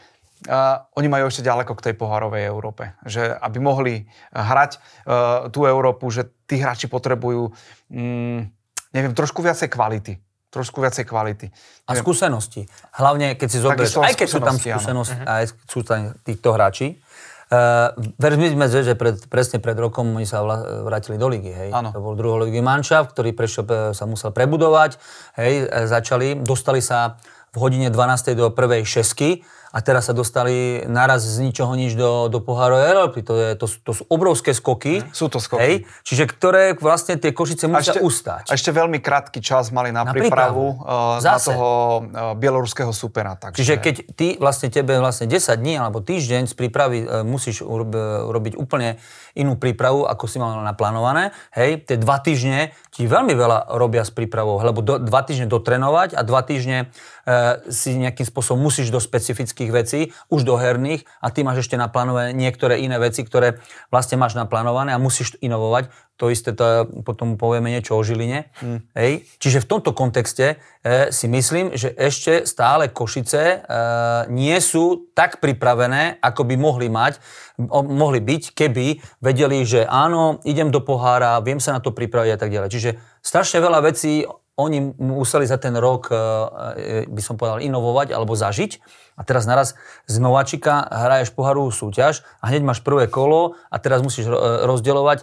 C: oni majú ešte ďaleko k tej pohárovej Európe. Že aby mohli hrať tú Európu, že tí hráči potrebujú, mm, neviem, trošku viacej kvality. Trošku viacej kvality.
B: A skúsenosti. Hlavne, keď si zoberieš, aj keď sú tam skúsenosti, aj sú tam týchto hráči. Uh, Vermi sme, že pred, presne pred rokom oni sa vrátili do ligy. Hej. To bol druholigový manšaft, ktorý prešiel, sa musel prebudovať. Hej, začali, dostali sa v hodine dvanástej do prvej šesky a teraz sa dostali naraz z ničoho nič do, do pohárovej Európy. To, je, to, sú, to sú obrovské skoky.
C: Sú to skoky.
B: Hej, čiže ktoré vlastne tie Košice musia
C: ešte,
B: ustáť.
C: A ešte veľmi krátky čas mali na, na prípravu, prípravu uh, na toho uh, bieloruského supera. Takže...
B: Čiže keď ty vlastne tebe vlastne desať dní alebo týždeň z prípravy uh, musíš urob, urobiť úplne inú prípravu, ako si mal naplánované, hej, tie dva týždne ti veľmi veľa robia s prípravou, lebo do, dva týždne dotrenovať a dva týždne uh, si nejakým spôsobom musíš do specifických vecí, už do herných a ty máš ešte naplánované niektoré iné veci, ktoré vlastne máš naplánované a musíš inovovať. To isté, to potom povieme niečo o Žiline. Mm. Hej. Čiže v tomto kontexte e, si myslím, že ešte stále Košice e, nie sú tak pripravené, ako by mohli mať, o, mohli byť, keby vedeli, že áno, idem do pohára, viem sa na to pripraviť a tak ďalej. Čiže strašne veľa vecí oni museli za ten rok, e, by som povedal, inovovať alebo zažiť. A teraz naraz z nováčika hraješ pohárovú súťaž a hneď máš prvé kolo a teraz musíš rozdeľovať.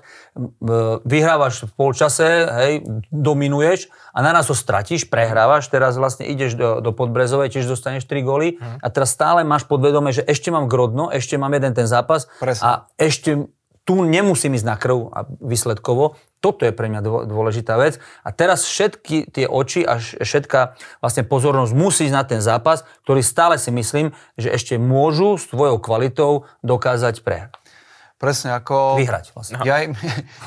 B: Vyhrávaš v polčase, hej, dominuješ a naraz ho stratíš, prehrávaš, teraz vlastne ideš do, do Podbrezovej, tiež dostaneš tri góly hmm. a teraz stále máš podvedomie, že ešte mám Grodno, ešte mám jeden ten zápas Presne. A ešte tu nemusím ísť na krv a výsledkovo. Toto je pre mňa dôležitá vec. A teraz všetky tie oči a všetká vlastne pozornosť musí ísť na ten zápas, ktorý stále si myslím, že ešte môžu s tvojou kvalitou dokázať prehrať.
C: Presne ako...
B: Vyhrať vlastne.
C: Ja im...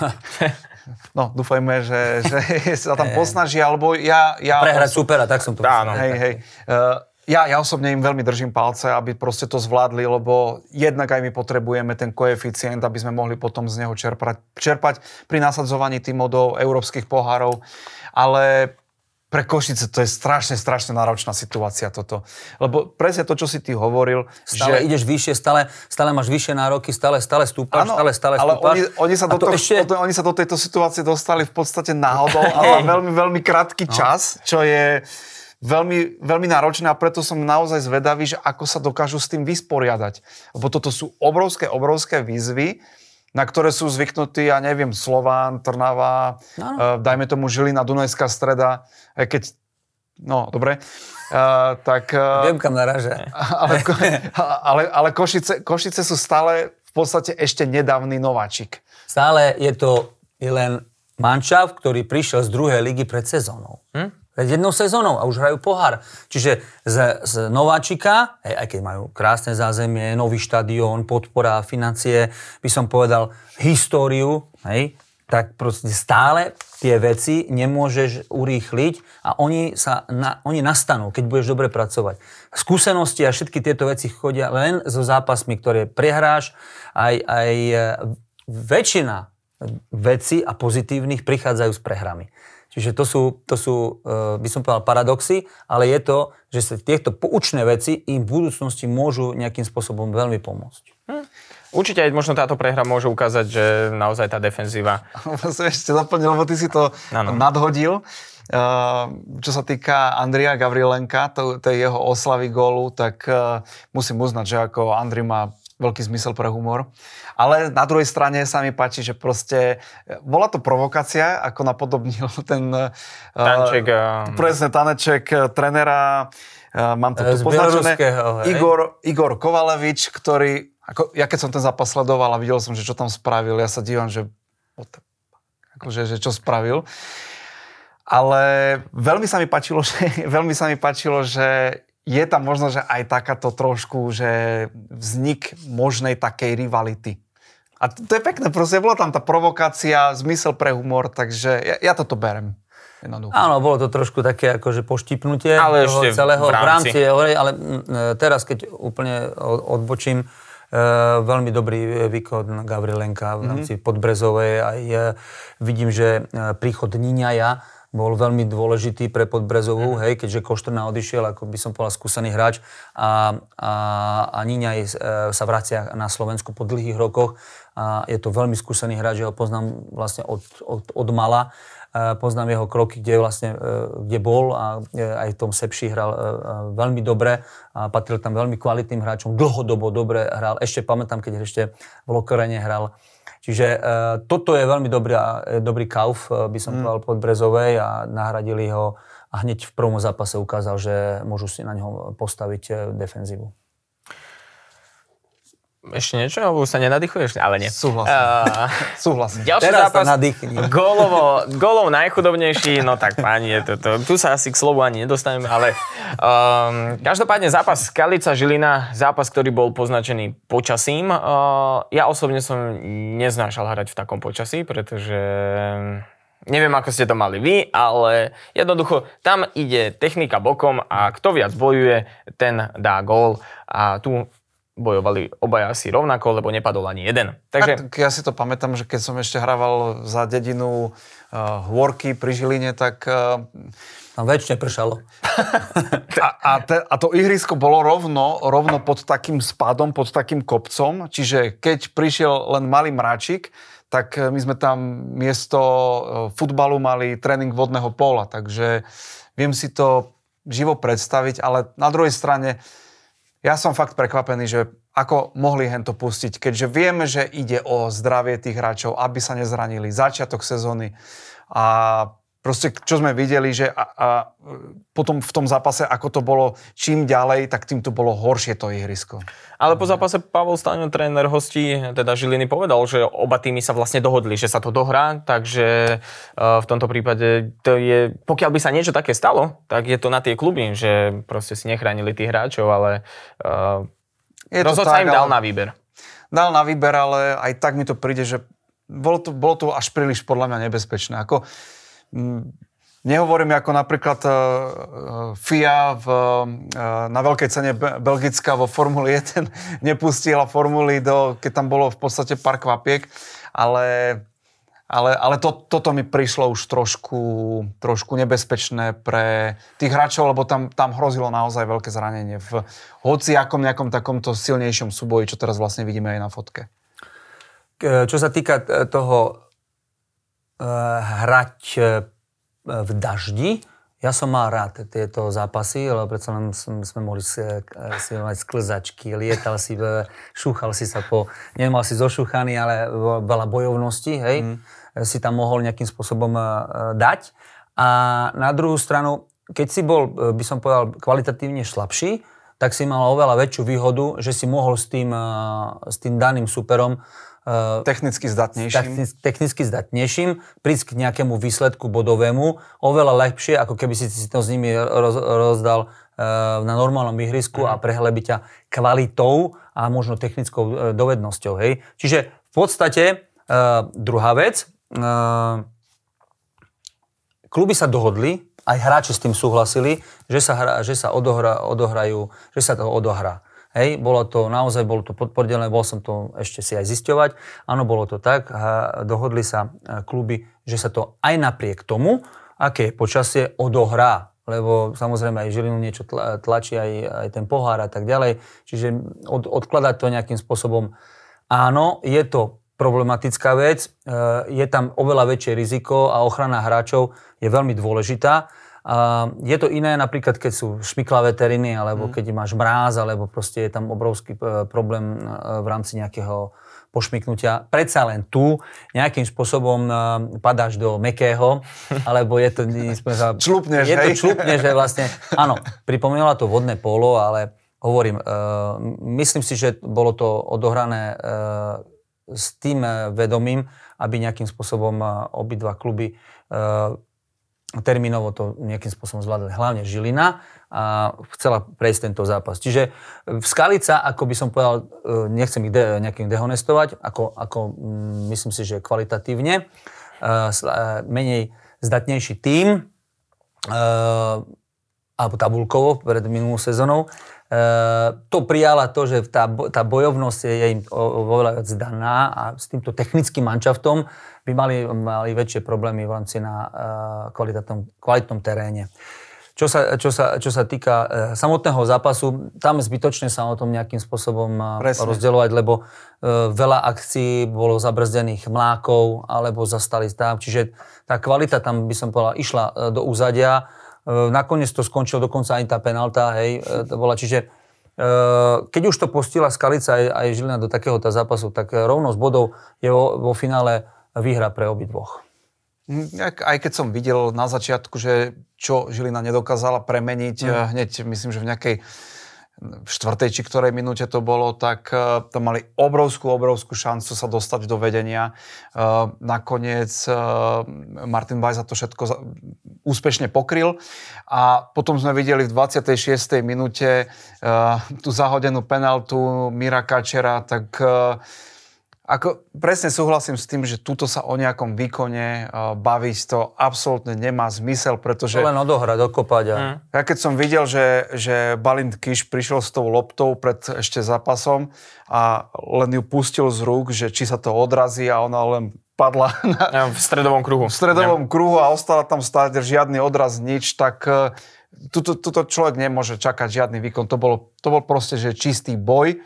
C: No, dúfajme, že, že sa tam posnaží, alebo ja... ja
B: prehrať oso... supera, tak som to...
C: Áno, hej, hej. Uh, Ja, ja osobne im veľmi držím palce, aby proste to zvládli, lebo jednak aj my potrebujeme ten koeficient, aby sme mohli potom z neho čerpať, čerpať pri nasadzovaní tímov do európskych pohárov. Ale pre Košice to je strašne, strašne náročná situácia toto. Lebo presne to, čo si ty hovoril,
B: stále že... ideš vyššie, stále, stále máš vyššie nároky, stále, stále stúpaš, ano, stále, stále
C: ale
B: stúpaš.
C: Oni, oni, sa do to, ešte... oni sa do tejto situácie dostali v podstate náhodou a za veľmi, veľmi krátky čas, čo je... Veľmi, veľmi náročné a preto som naozaj zvedavý, že ako sa dokážu s tým vysporiadať. Lebo toto sú obrovské, obrovské výzvy, na ktoré sú zvyknutí, ja neviem, Slován, Trnava, no. uh, dajme tomu Žilina, Dunajská Streda, keď, no, dobre, uh, tak... Uh,
B: Viem, kam naráža.
C: Ale, ale, ale Košice, Košice sú stále v podstate ešte nedávny nováčik.
B: Stále je to je len manšaft, ktorý prišiel z druhej ligy pred sezónou. Hm? Pred jednou sezónou a už hrajú pohár. Čiže z, z nováčika, hej, aj keď majú krásne zázemie, nový štadión, podpora, financie, by som povedal históriu, hej, tak proste stále tie veci nemôžeš urýchliť a oni, sa na, oni nastanú, keď budeš dobre pracovať. Skúsenosti a všetky tieto veci chodia len so zápasmi, ktoré prehráš. Aj, aj väčšina vecí a pozitívnych prichádzajú s prehrami. Čiže to sú, to sú by som povedal, paradoxy, ale je to, že sa tieto poučné veci im v budúcnosti môžu nejakým spôsobom veľmi pomôcť.
A: Hm. Určite aj možno táto prehra môže ukázať, že naozaj tá defenzíva...
C: Ešte zaplnil, lebo ty si to ano. nadhodil. Uh, čo sa týka Andrija Gavrilenka, to, to je jeho oslavy gólu, tak uh, musím uznať, že ako Andri má veľký zmysel pre humor. Ale na druhej strane sa mi páči, že proste bola to provokácia, ako napodobnil ten uh,
A: tanček, uh...
C: presne taneček trenera, uh, mám to tu poznačené, Igor, Igor Kovalevič, ktorý, ako, ja keď som ten zápas sledoval a videl som, že čo tam spravil, ja sa dívam, že, akože, že čo spravil. Ale veľmi sa mi páčilo, že, veľmi sa mi páčilo, že je tam možno, že aj takáto trošku, že vznik možnej takej rivality. A to, to je pekné, proste bola tam tá provokácia, zmysel pre humor, takže ja, ja toto berem. Jednoducho.
B: Áno, bolo to trošku také akože poštipnutie
A: ale
B: toho
A: ešte
B: celého
A: v rámci.
B: v rámci, ale teraz, keď úplne odbočím, veľmi dobrý výkon Gavrilenka v rámci mm-hmm. Podbrezovej. Aj vidím, že príchod Niňaja bol veľmi dôležitý pre Podbrezovú, mm. hej, keďže Koštrna odišiel, ako by som povedal, skúsený hráč a, a, a Niňaj sa vracia na Slovensku po dlhých rokoch a je to veľmi skúsený hráč, že ho poznám vlastne od, od, od mala. Poznám jeho kroky, kde vlastne, kde bol a aj v tom Sepši hral veľmi dobre a patril tam veľmi kvalitným hráčom, dlhodobo dobre hral. Ešte pamätám, keď ešte v Lokorene hral. Čiže uh, toto je veľmi dobrý, dobrý kauf, by som mm. povedal, Podbrezovej a nahradili ho a hneď v prvom zápase ukázal, že môžu si na ňo postaviť defenzívu.
A: Ešte niečo? Alebo sa nenadýchuješ? Ale nie.
C: Súhlasím. Uh, Súhlasím.
A: Ďalší
B: Teraz
A: zápas, gólovo, gólov najchudobnejší, no tak páni, to, to, tu sa asi k slovu ani nedostaneme, ale um, každopádne zápas Skalica Žilina, zápas, ktorý bol poznačený počasím. Uh, ja osobne som neznášal hrať v takom počasí, pretože neviem, ako ste to mali vy, ale jednoducho tam ide technika bokom a kto viac bojuje, ten dá gól a tu bojovali obaja asi rovnako, lebo nepadol ani jeden. Takže...
C: Tak, ja si to pamätám, že keď som ešte hrával za dedinu uh, Hôrky pri Žiline, tak... Uh,
B: Tam väčšine pršalo.
C: a, a, te, a to ihrisko bolo rovno, rovno pod takým spadom, pod takým kopcom, čiže keď prišiel len malý mráčik, tak my sme tam miesto futbalu mali tréning vodného póla, takže viem si to živo predstaviť, ale na druhej strane ja som fakt prekvapený, že ako mohli hento pustiť, keďže vieme, že ide o zdravie tých hráčov, aby sa nezranili, začiatok sezóny a proste čo sme videli, že a, a potom v tom zápase, ako to bolo čím ďalej, tak tým to bolo horšie to ihrisko.
A: Ale po zápase Pavol Staňo, tréner hostí, teda Žiliny, povedal, že oba týmy sa vlastne dohodli, že sa to dohrá, takže uh, v tomto prípade to je, pokiaľ by sa niečo také stalo, tak je to na tie kluby, že proste si nechránili tých hráčov, ale uh, rozhodca im dal na výber.
C: Dal na výber, ale aj tak mi to príde, že bolo to, bolo to až príliš podľa mňa nebezpečné. Ako nehovorím ako napríklad uh, F I A v, uh, na veľkej cene Belgická vo Formuli jeden nepustila formuly, do, keď tam bolo v podstate pár kvapiek, ale, ale, ale to, toto mi prišlo už trošku, trošku nebezpečné pre tých hráčov, lebo tam, tam hrozilo naozaj veľké zranenie v hociakom nejakom takomto silnejšom súboji, čo teraz vlastne vidíme aj na fotke.
B: Čo sa týka toho hrať v daždi. Ja som mal rád tieto zápasy, lebo predsa len sme mohli si, si mať sklzačky, lietal si, šúchal si sa po... Nemal si zošúchaný, ale veľa bojovnosti, hej. Mm. Si tam mohol nejakým spôsobom dať. A na druhú stranu, keď si bol, by som povedal, kvalitatívne slabší, tak si mal oveľa väčšiu výhodu, že si mohol s tým, s tým daným superom
C: technicky zdatnejším.
B: Technicky zdatnejším, prísť k nejakému výsledku bodovému, oveľa lepšie, ako keby si to s nimi roz, rozdal uh, na normálnom ihrisku mm. a prehlebi ťa kvalitou a možno technickou uh, dovednosťou. Hej. Čiže v podstate uh, druhá vec, uh, kluby sa dohodli, aj hráči s tým súhlasili, že sa, hra, že sa odohra, odohrajú, že sa to odohrá. Hej, bolo to, naozaj bolo to podporené, bol som to ešte si aj zisťovať. Áno, bolo to tak, a dohodli sa kluby, že sa to aj napriek tomu, aké počasie odohrá, lebo samozrejme aj Žilinu niečo tlačí, aj, aj ten pohár a tak ďalej. Čiže od, odkladať to nejakým spôsobom. Áno, je to problematická vec, je tam oveľa väčšie riziko a ochrana hráčov je veľmi dôležitá. Je to iné napríklad, keď sú šmiklavé teriny, alebo keď máš mráz, alebo proste je tam obrovský problém v rámci nejakého pošmyknutia. Predsa len tu nejakým spôsobom padáš do mäkkého, alebo je to...
C: Člupneš,
B: je to člupneš, že vlastne... Áno, pripomínala to vodné pólo, ale hovorím, uh, myslím si, že bolo to odohrané uh, s tým vedomím, aby nejakým spôsobom uh, obidva kluby uh, termínovo to nejakým spôsobom zvládali. Hlavne Žilina a chcela prejsť tento zápas. Čiže Skalica, ako by som povedal, nechcem ich de- nejakým dehonestovať, ako, ako myslím si, že kvalitatívne, menej zdatnejší tím, alebo tabulkovo pred minulou sezónou, to prijala to, že tá, tá bojovnosť je im oveľa viac daná a s týmto technickým manšaftom by mali, mali väčšie problémy v rámci na kvalitnom, kvalitnom teréne. Čo sa, čo sa, čo sa týka samotného zápasu, tam zbytočne sa o tom nejakým spôsobom Presne. rozdeľovať, lebo veľa akcií bolo zabrzdených mlákov alebo zastali tam. Čiže tá kvalita tam, by som povedal, išla do úzadia. Nakoniec to skončilo dokonca aj tá penálta, hej, to bola, čiže keď už to postihla Skalica aj, aj Žilina do takéhoto zápasu, tak rovnosť bodov je vo, vo finále výhra pre obidvoch.
C: Aj keď som videl na začiatku, že čo Žilina nedokázala premeniť, mm. hneď myslím, že v nejakej štvrtej či ktorej minúte to bolo, tak uh, tam mali obrovskú, obrovskú šancu sa dostať do vedenia. Uh, nakoniec uh, Martin Bajza to všetko za, úspešne pokryl a potom sme videli v dvadsiatej šiestej minúte uh, tú zahodenú penáltu Mira Kačera, tak uh, ako presne súhlasím s tým, že tuto sa o nejakom výkone uh, baviť to absolútne nemá zmysel, pretože...
B: To len odohrať, dokopať. A...
C: Mm. Ja keď som videl, že, že Balint Kiš prišiel s tou loptou pred ešte zápasom a len ju pustil z rúk, že či sa to odrazí a ona len padla na...
A: v stredovom kruhu.
C: V stredovom ja. kruhu a ostala tam stáť žiadny odraz, nič, tak uh, tuto, tuto človek nemôže čakať žiadny výkon. To bolo, to bol proste že čistý boj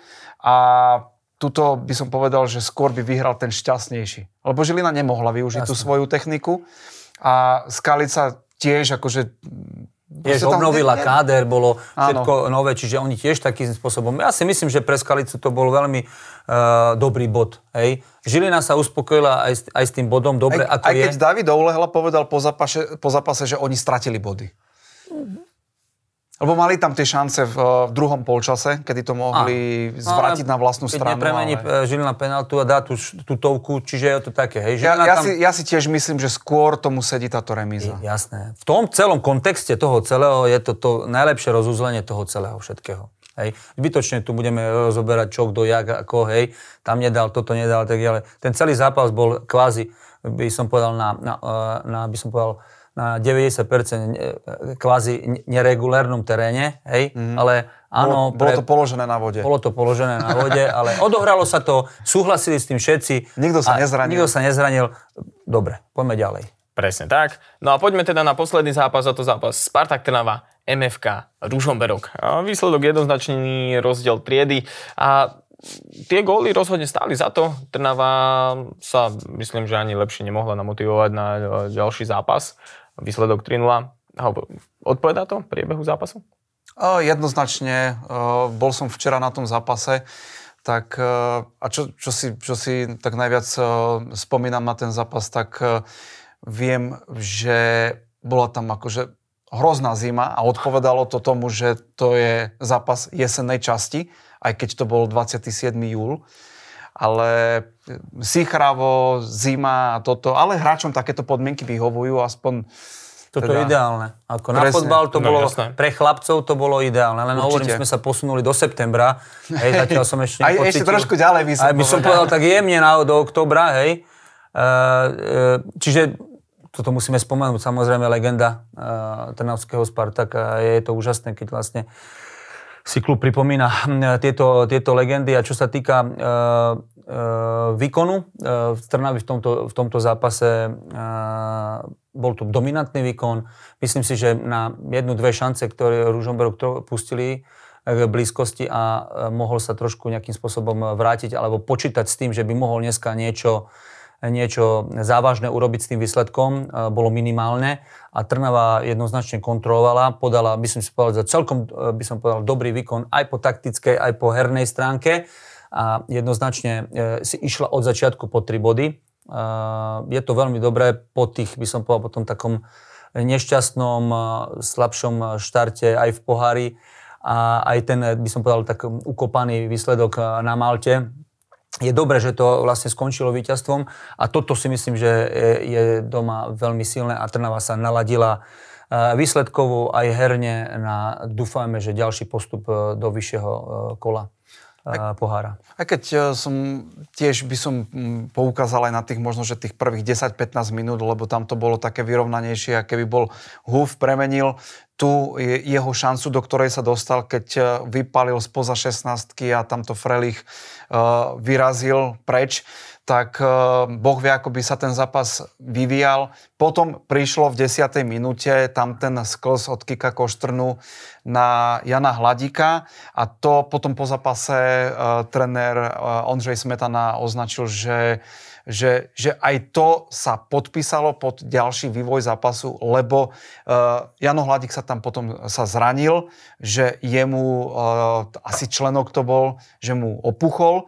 C: a tuto by som povedal, že skôr by vyhral ten šťastnejší. Lebo Žilina nemohla využiť Jasne. tú svoju techniku a Skalica tiež akože...
B: Tiež obnovila ne, ne... káder, bolo všetko Áno. nové, čiže oni tiež takým spôsobom... Ja si myslím, že pre Skalicu to bol veľmi uh, dobrý bod. Hej. Žilina sa uspokojila aj s, aj s tým bodom, dobre
C: aj,
B: ako
C: aj
B: je.
C: Aj keď David Oulehla povedal po zápase, po zápase, že oni stratili body. Mm-hmm. Lebo mali tam tie šance v, v druhom polčase, kedy to mohli a, zvrátiť na vlastnú
B: keď
C: stranu.
B: Keď nepremení ale... Žilina penáltu a dá tú, tú tovku, čiže je to také. Hej.
C: Ja, ja,
B: tam...
C: si, ja si tiež myslím, že skôr tomu sedí táto remíza.
B: Jasné. V tom celom kontexte toho celého je to, to najlepšie rozuzlenie toho celého všetkého. Hej. Zbytočne tu budeme rozoberať čo, kto, jak, ako, hej. Tam nedal, toto nedal, tak ďalej. Ten celý zápas bol kvázi, by som povedal, na, na, na by som povedal, na deväťdesiat percent kvázi neregulárnom teréne, hej, mm. ale áno...
C: Bolo, bolo pre, to položené na vode.
B: Bolo to položené na vode, ale odohralo sa to, súhlasili s tým všetci.
C: Nikto sa nezranil.
B: Nikto sa nezranil. Dobre, poďme ďalej.
A: Presne tak. No a poďme teda na posledný zápas, a to zápas Spartak Trnava, em ef ká Ružomberok. A výsledok jednoznačný, rozdiel triedy a tie góly rozhodne stáli za to. Trnava sa, myslím, že ani lepšie nemohla namotivovať na ďalší zápas. Výsledok tri nula. Odpovedá to priebehu zápasu?
C: O, jednoznačne. O, bol som včera na tom zápase. Tak, o, a čo, čo, si, čo si tak najviac o, spomínam na ten zápas, tak o, viem, že bola tam akože hrozná zima a odpovedalo to tomu, že to je zápas jesennej časti, aj keď to bol dvadsiateho siedmeho júla. Ale sichravo, zima a toto, ale hráčom takéto podmienky vyhovujú, aspoň...
B: Toto teda, je ideálne. Ako na fotbal to no, bolo, jasné. Pre chlapcov to bolo ideálne, len Určite. hovorím, sme sa posunuli do septembra, hej, zatiaľ som ešte
C: nepocitil. Aj ešte trošku ďalej by som
B: povedal. Aj by som povedal tak jemne na, do októbra, hej. Uh, čiže toto musíme spomenúť, samozrejme legenda uh, Trnavského Spartaka, je to úžasné, keď vlastne si klub pripomína tieto, tieto legendy a čo sa týka uh, výkonu. V Trnavi v tomto, v tomto zápase bol tu dominantný výkon. Myslím si, že na jednu, dve šance, ktoré Ružomberok pustili k blízkosti a mohol sa trošku nejakým spôsobom vrátiť alebo počítať s tým, že by mohol dneska niečo, niečo závažné urobiť s tým výsledkom, bolo minimálne a Trnava jednoznačne kontrolovala, podala, by som si povedal, za celkom by som povedal dobrý výkon aj po taktickej, aj po hernej stránke a jednoznačne si išla od začiatku po tri body. Je to veľmi dobré po tých, by som povedal, po tom takom nešťastnom, slabšom štarte aj v pohári a aj ten, by som povedal, tak ukopaný výsledok na Malte. Je dobré, že to vlastne skončilo víťazstvom a toto si myslím, že je doma veľmi silné a Trnava sa naladila výsledkovo aj herne na, dúfajme, že ďalší postup do vyššieho kola pohára.
C: Aj keď som tiež by som poukázal aj na tých možno, že tých prvých desať pätnásť minút, lebo tam to bolo také vyrovnanejšie a keby bol Huf premenil tú jeho šancu, do ktorej sa dostal, keď vypálil spoza šestnástky a tamto Frelich uh, vyrazil preč, tak uh, Boh vie, ako by sa ten zápas vyvíjal. Potom prišlo v desiatej minúte tam ten sklz od Kika Koštrnu na Jana Hladíka a to potom po zápase uh, trenér uh, Ondřej Smetana označil, že Že, že aj to sa podpísalo pod ďalší vývoj zápasu, lebo uh, Jano Hladík sa tam potom sa zranil, že jemu uh, asi členok to bol, že mu opuchol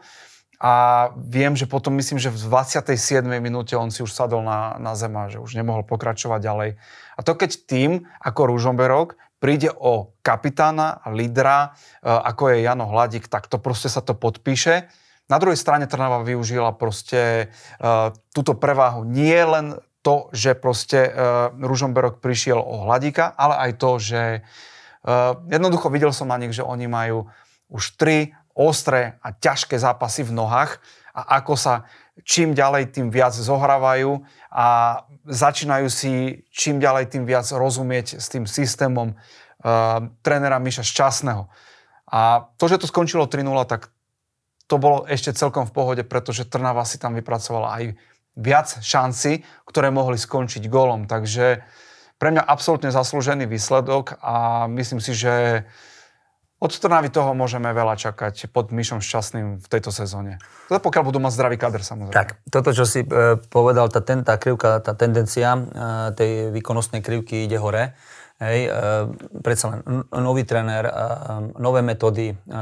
C: a viem, že potom myslím, že v dvadsiatej siedmej minúte on si už sadol na, na zem a že už nemohol pokračovať ďalej. A to keď tým, ako Ružomberok, príde o kapitána a lídra, uh, ako je Jano Hladík, tak to proste sa to podpíše. Na druhej strane Trnava využila proste uh, túto preváhu. Nie len to, že proste uh, Ružomberok prišiel o Hladíka, ale aj to, že uh, jednoducho videl som na nich, že oni majú už tri ostré a ťažké zápasy v nohách a ako sa čím ďalej tým viac zohrávajú a začínajú si čím ďalej tým viac rozumieť s tým systémom uh, trénera Miša Šťastného. A to, že to skončilo tri nula, tak to bolo ešte celkom v pohode, pretože Trnava si tam vypracovala aj viac šanci, ktoré mohli skončiť gólom. Takže pre mňa absolútne zaslúžený výsledok a myslím si, že od Trnavy toho môžeme veľa čakať pod Mišom Šťastným v tejto sezóne. To pokiaľ budú mať zdravý kader, samozrejme.
B: Tak, toto, čo si e, povedal, tá, ten, tá krivka, tá tendencia e, tej výkonnostnej krivky ide hore. Hej, e, predsa len nový tréner, e, nové metódy, e, e,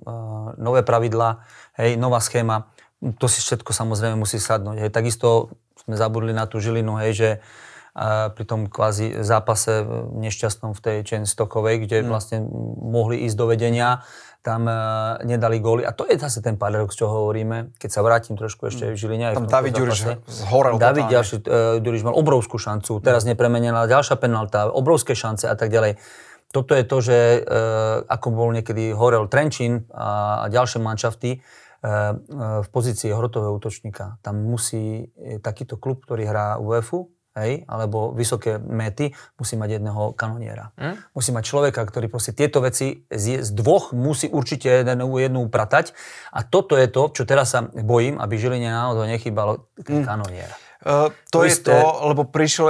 B: nové pravidlá, hej, nová schéma. To si všetko samozrejme musí sadnúť. Hej. Takisto sme zabudli na tú Žilinu, hej, že e, pri tom kvázi zápase nešťastnom v tej Čenstokovej, kde mm. vlastne mohli ísť do vedenia, tam e, nedali góly. A to je zase ten paradox, čo hovoríme. Keď sa vrátim trošku ešte v Žiline.
C: Tam David Ďuriš zhorel.
B: David Ďuriš mal obrovskú šancu. Teraz nepremenená ďalšia penálta, obrovské šance a tak ďalej. Toto je to, že e, ako bol niekedy horel Trenčín a, a ďalšie manšafty e, e, v pozícii hrotového útočníka. Tam musí e, takýto klub, ktorý hrá UEFu, hej, alebo vysoké méty, musí mať jedného kanoniera. Hmm? Musí mať človeka, ktorý proste tieto veci z, z dvoch musí určite jeden, jednu upratať. A toto je to, čo teraz sa bojím, aby Žiline náhodou nechýbalo hmm. kanonier.
C: Uh, to, to je isté... to, lebo prišiel...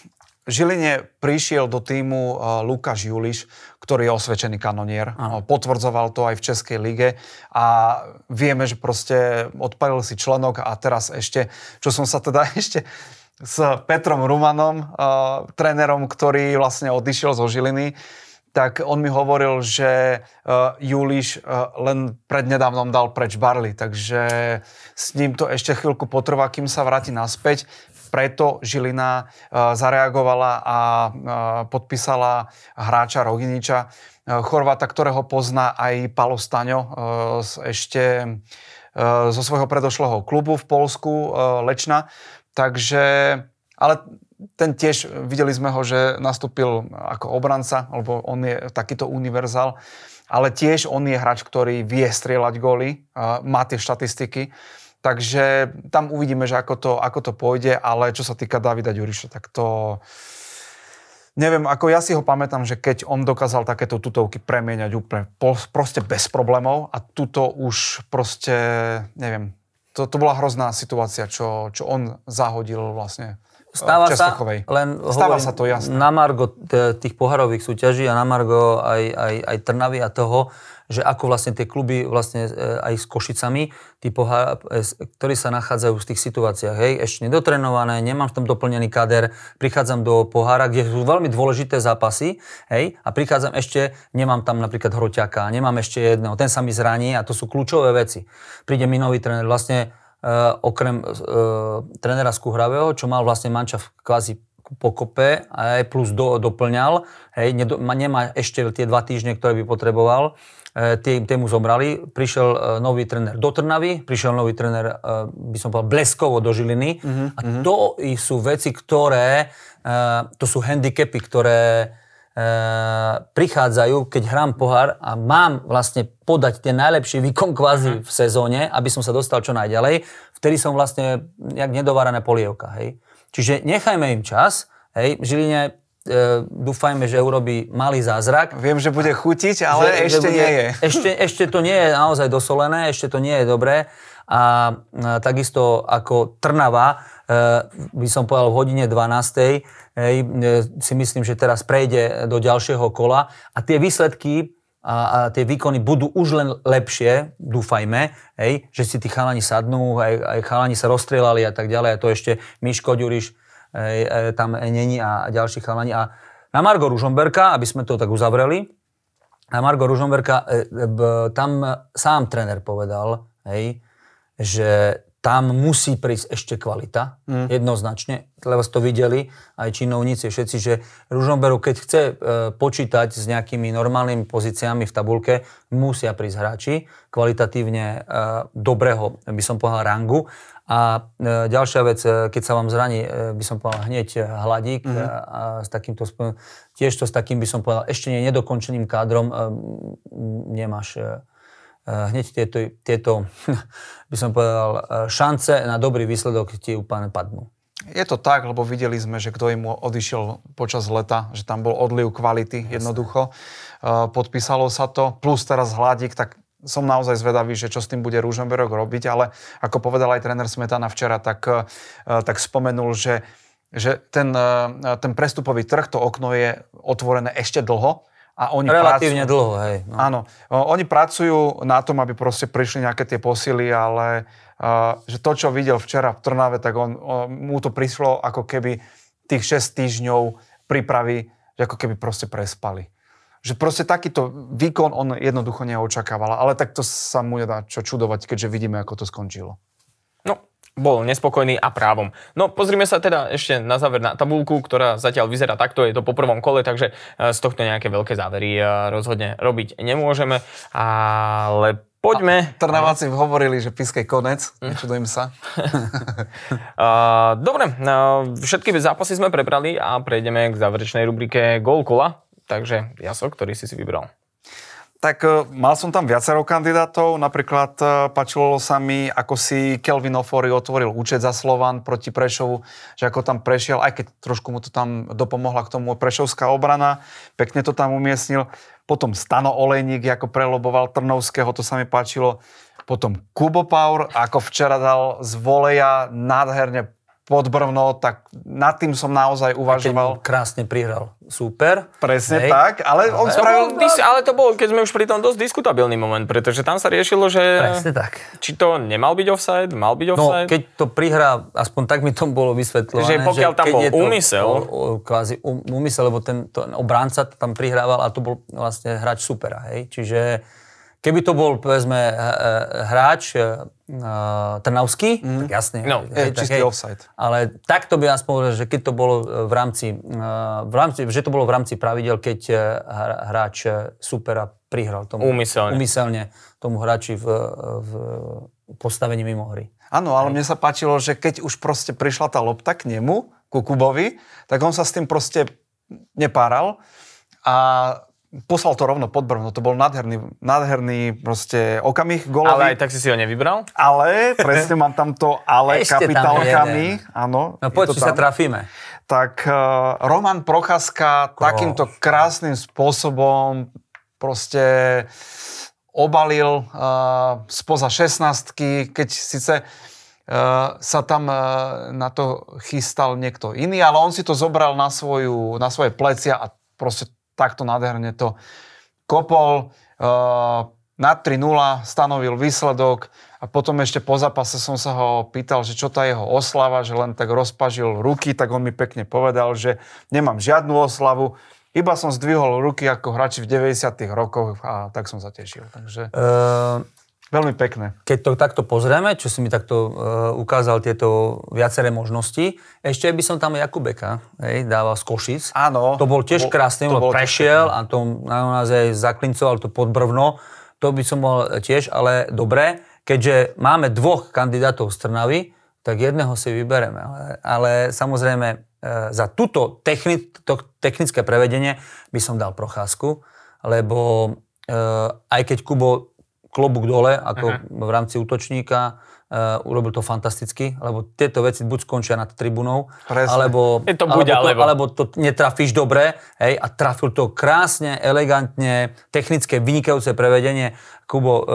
C: Žiline prišiel do týmu uh, Lukáš Juliš, ktorý je osvedčený kanonier. Uh, potvrdzoval to aj v Českej lige a vieme, že proste odpalil si členok a teraz ešte, čo som sa teda ešte s Petrom Rumanom, uh, trénerom, ktorý vlastne odišiel zo Žiliny, tak on mi hovoril, že uh, Juliš uh, len prednedávnom dal preč Barley, takže s ním to ešte chvíľku potrvá, kým sa vráti naspäť. Preto Žilina uh, zareagovala a uh, podpísala hráča Roginiča, uh, Chorváta, ktorého pozná aj Palo Staňo uh, z ešte uh, zo svojho predošlého klubu v Poľsku, uh, Lečna. Takže, ale ten tiež, videli sme ho, že nastúpil ako obranca, alebo on je takýto univerzál, ale tiež on je hráč, ktorý vie strieľať góly, má tie štatistiky, takže tam uvidíme, že ako to, ako to pôjde, ale čo sa týka Davida Ďuriša, tak to... Neviem, ako ja si ho pamätám, že keď on dokázal takéto tutovky premieňať úplne proste bez problémov a tuto už proste, neviem, to, to bola hrozná situácia, čo, čo on zahodil vlastne
B: Stáva
C: v Čestochovej.
B: sa, len
C: Stáva
B: hovorím,
C: sa to, jasné.
B: Na margo tých poharových súťaží a na margo aj, aj, aj Trnavy a toho, že ako vlastne tie kluby vlastne aj s Košicami, tí pohár, ktorí sa nachádzajú v tých situáciách, hej, ešte nedotrenované, nemám v tom doplnený kader, prichádzam do pohára, kde sú veľmi dôležité zápasy, hej, a prichádzam ešte, nemám tam napríklad Hroťaka, nemám ešte jedného, ten sa mi zraní a to sú kľúčové veci. Príde mi nový tréner, vlastne Uh, okrem uh, trénera Skuhravého, čo mal vlastne mančaft kvázi pokope a aj plus do, doplňal, hej, nedo, nemá ešte tie dva týždne, ktoré by potreboval, uh, tie, tie mu zobrali, prišiel uh, nový tréner do Trnavy, prišiel nový tréner, uh, by som povedal, bleskovo do Žiliny uh-huh, a uh-huh. to sú veci, ktoré, uh, to sú handicapy, ktoré Uh, prichádzajú, keď hrám pohár a mám vlastne podať ten najlepší výkon kvázi v sezóne, aby som sa dostal čo najďalej, vtedy som vlastne jak nedovárané polievka, hej. Čiže nechajme im čas, hej, v Žiline uh, dúfajme, že urobí malý zázrak.
C: Viem, že bude chutiť, ale
B: že,
C: ešte
B: že bude,
C: nie je.
B: Ešte, ešte to nie je naozaj dosolené, ešte to nie je dobré a uh, takisto ako Trnava, uh, by som povedal v hodine dvanástej, hej, si myslím, že teraz prejde do ďalšieho kola a tie výsledky a, a tie výkony budú už len lepšie, dúfajme, hej, že si tí chalani sadnú, aj, aj chalani sa rozstrelali a tak ďalej, a to ešte Miško Ďuriš hej, tam není a ďalší chalani. A na margo Ružomberka, aby sme to tak uzavreli, na margo Ružomberka, tam sám tréner povedal, hej, že tam musí prísť ešte kvalita, mm. jednoznačne, lebo ste to videli, aj činovníci, všetci, že Ružomberok, keď chce e, počítať s nejakými normálnymi pozíciami v tabulke, musia prísť hráči kvalitatívne e, dobrého, by som povedal, rangu. A e, ďalšia vec, e, keď sa vám zraní, e, by som povedal, hneď Hladík, mm. a, a s takýmto, tiež to s takým, by som povedal, ešte nie nedokončeným kádrom e, nemáš... E, hneď tieto, tieto, by som povedal, šance na dobrý výsledok ti úplne padnú.
C: Je to tak, lebo videli sme, že kto im odišiel počas leta, že tam bol odliv kvality, jednoducho. Podpísalo sa to, plus teraz Hladík, tak som naozaj zvedavý, že čo s tým bude Ružomberok robiť, ale ako povedal aj tréner Smetana včera, tak, tak spomenul, že, že ten, ten prestupový trh, to okno je otvorené ešte dlho. A oni
B: relatívne
C: pracujú,
B: dlho, hej. No.
C: Áno. Oni pracujú na tom, aby proste prišli nejaké tie posily, ale uh, že to, čo videl včera v Trnave, tak on, on, mu to prišlo ako keby tých šesť týždňov prípravy, že ako keby proste prespali. Že proste takýto výkon on jednoducho neočakával, ale tak to sa mu nedá čo čudovať, keďže vidíme, ako to skončilo.
A: No, bol nespokojný a právom. No, pozrime sa teda ešte na záver na tabuľku, ktorá zatiaľ vyzerá takto, je to po prvom kole, takže z tohto nejaké veľké závery rozhodne robiť nemôžeme, ale poďme...
C: A Trnaváci hovorili, že Piskej konec, nečudujem sa.
A: Dobre, všetky zápasy sme prebrali a prejdeme k záverečnej rubrike Gól kola, takže Jaso, ktorý si si vybral?
C: Tak mal som tam viacero kandidátov, napríklad páčilo sa mi, ako si Kelvin Ofori otvoril účet za Slovan proti Prešovu, že ako tam prešiel, aj keď trošku mu to tam dopomohla k tomu prešovská obrana, pekne to tam umiestnil. Potom Stano Olejník, ako preloboval Trnovského, to sa mi páčilo. Potom Kubo Paur, ako včera dal z voleja nádherne pod brvno, tak nad tým som naozaj uvažoval.
B: Keď krásne prihral. Super.
C: Presne
B: hej.
C: tak, ale, ale on spravil...
A: To dis- ale to bol, keď sme už pri tom, dosť diskutabilný moment, pretože tam sa riešilo, že...
B: Presne tak.
A: Či to nemal byť offside, mal byť offside?
B: No, keď to prihrá, aspoň tak mi to bolo vysvetľované.
A: Že pokiaľ tam bol úmysel.
B: O, o, kvázi úmysel, lebo ten to, obránca tam prihrával a to bol vlastne hráč supera, hej. Čiže keby to bol, povedzme, hráč Uh, Trnavský, mm. tak jasne.
A: No,
C: hej, je čistý offside.
B: Ale takto by aspoň povedal, že keď to bolo v rámci, uh, v rámci, že to bolo v rámci pravidel, keď uh, hráč supera prihral tomu.
A: Úmyselne.
B: Úmyselne tomu hráči v, v postavení mimo hry.
C: Áno, ale mne sa páčilo, že keď už proste prišla tá lopta k nemu, ku Kubovi, tak on sa s tým proste nepáral a poslal to rovno pod brvno. To bol nádherný, nádherný proste okamih gólový.
A: Ale aj tak si si ho nevybral?
C: Ale, presne mám tam to ale
B: ešte
C: kapitálkami. Áno.
B: No poď, či sa trafíme.
C: Tak uh, Roman Procházka
B: Kro.
C: takýmto krásnym spôsobom proste obalil uh, spoza šestnástky, keď síce Uh, sa tam uh, na to chystal niekto iný, ale on si to zobral na, svoju, na svoje plecia a proste takto nádherne to kopol. Uh, na tri nula stanovil výsledok a potom ešte po zápase som sa ho pýtal, že čo tá jeho oslava, že len tak rozpažil ruky, tak on mi pekne povedal, že nemám žiadnu oslavu, iba som zdvihol ruky ako hráči v deväťdesiatych rokoch a tak som sa tešil. Takže... Uh... Veľmi pekné.
B: Keď to takto pozrieme, čo si mi takto uh, ukázal tieto viaceré možnosti, ešte by som tam Jakubeka hej, dával z Košic.
C: Áno.
B: To bol tiež krásne, on prešiel a to naozaj zaklincoval to pod brvno. To by som bol tiež, ale dobre, keďže máme dvoch kandidátov z Trnavy, tak jedného si vybereme. Ale, ale samozrejme uh, za túto techni- to technické prevedenie by som dal Procházku, lebo uh, aj keď Kubo klobúk dole, ako uh-huh. v rámci útočníka, uh, urobil to fantasticky, lebo tieto veci buď skončia nad tribúnou, alebo,
A: to buď,
B: alebo, to,
A: alebo.
B: alebo to netrafíš dobre, hej, a trafil to krásne, elegantne, technické, vynikajúce prevedenie. Kubo, uh,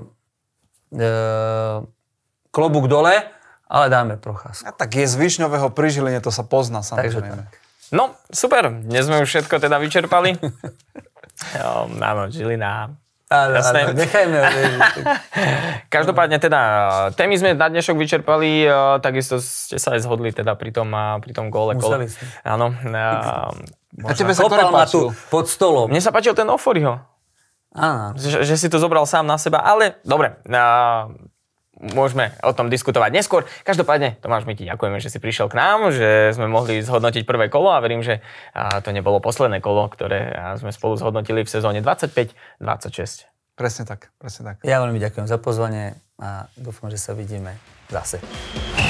B: uh, klobúk dole, ale dáme Procházku.
C: A tak je z Višňového pri Žiline, to sa pozná samozrejme.
A: No, super, dnes sme už všetko teda vyčerpali. jo, áno, Žilina...
B: Áno, áno, nechajme.
A: Každopádne teda, témy sme na dnešok vyčerpali, takisto ste sa aj zhodli teda pri tom, pri tom góle.
B: Museli ste.
A: Áno.
C: A tebe sa ktoré páčil?
B: Pod stolom.
A: Mne sa páčil ten Oforiho.
B: Áno.
A: Že, že si to zobral sám na seba, ale dobre. Môžeme o tom diskutovať neskôr. Každopádne, Tomáš, my ti ďakujeme, že si prišiel k nám, že sme mohli zhodnotiť prvé kolo a verím, že to nebolo posledné kolo, ktoré sme spolu zhodnotili v sezóne dvadsaťpäť dvadsaťšesť.
C: Presne tak, presne tak.
B: Ja veľmi ďakujem za pozvanie a dúfam, že sa vidíme zase.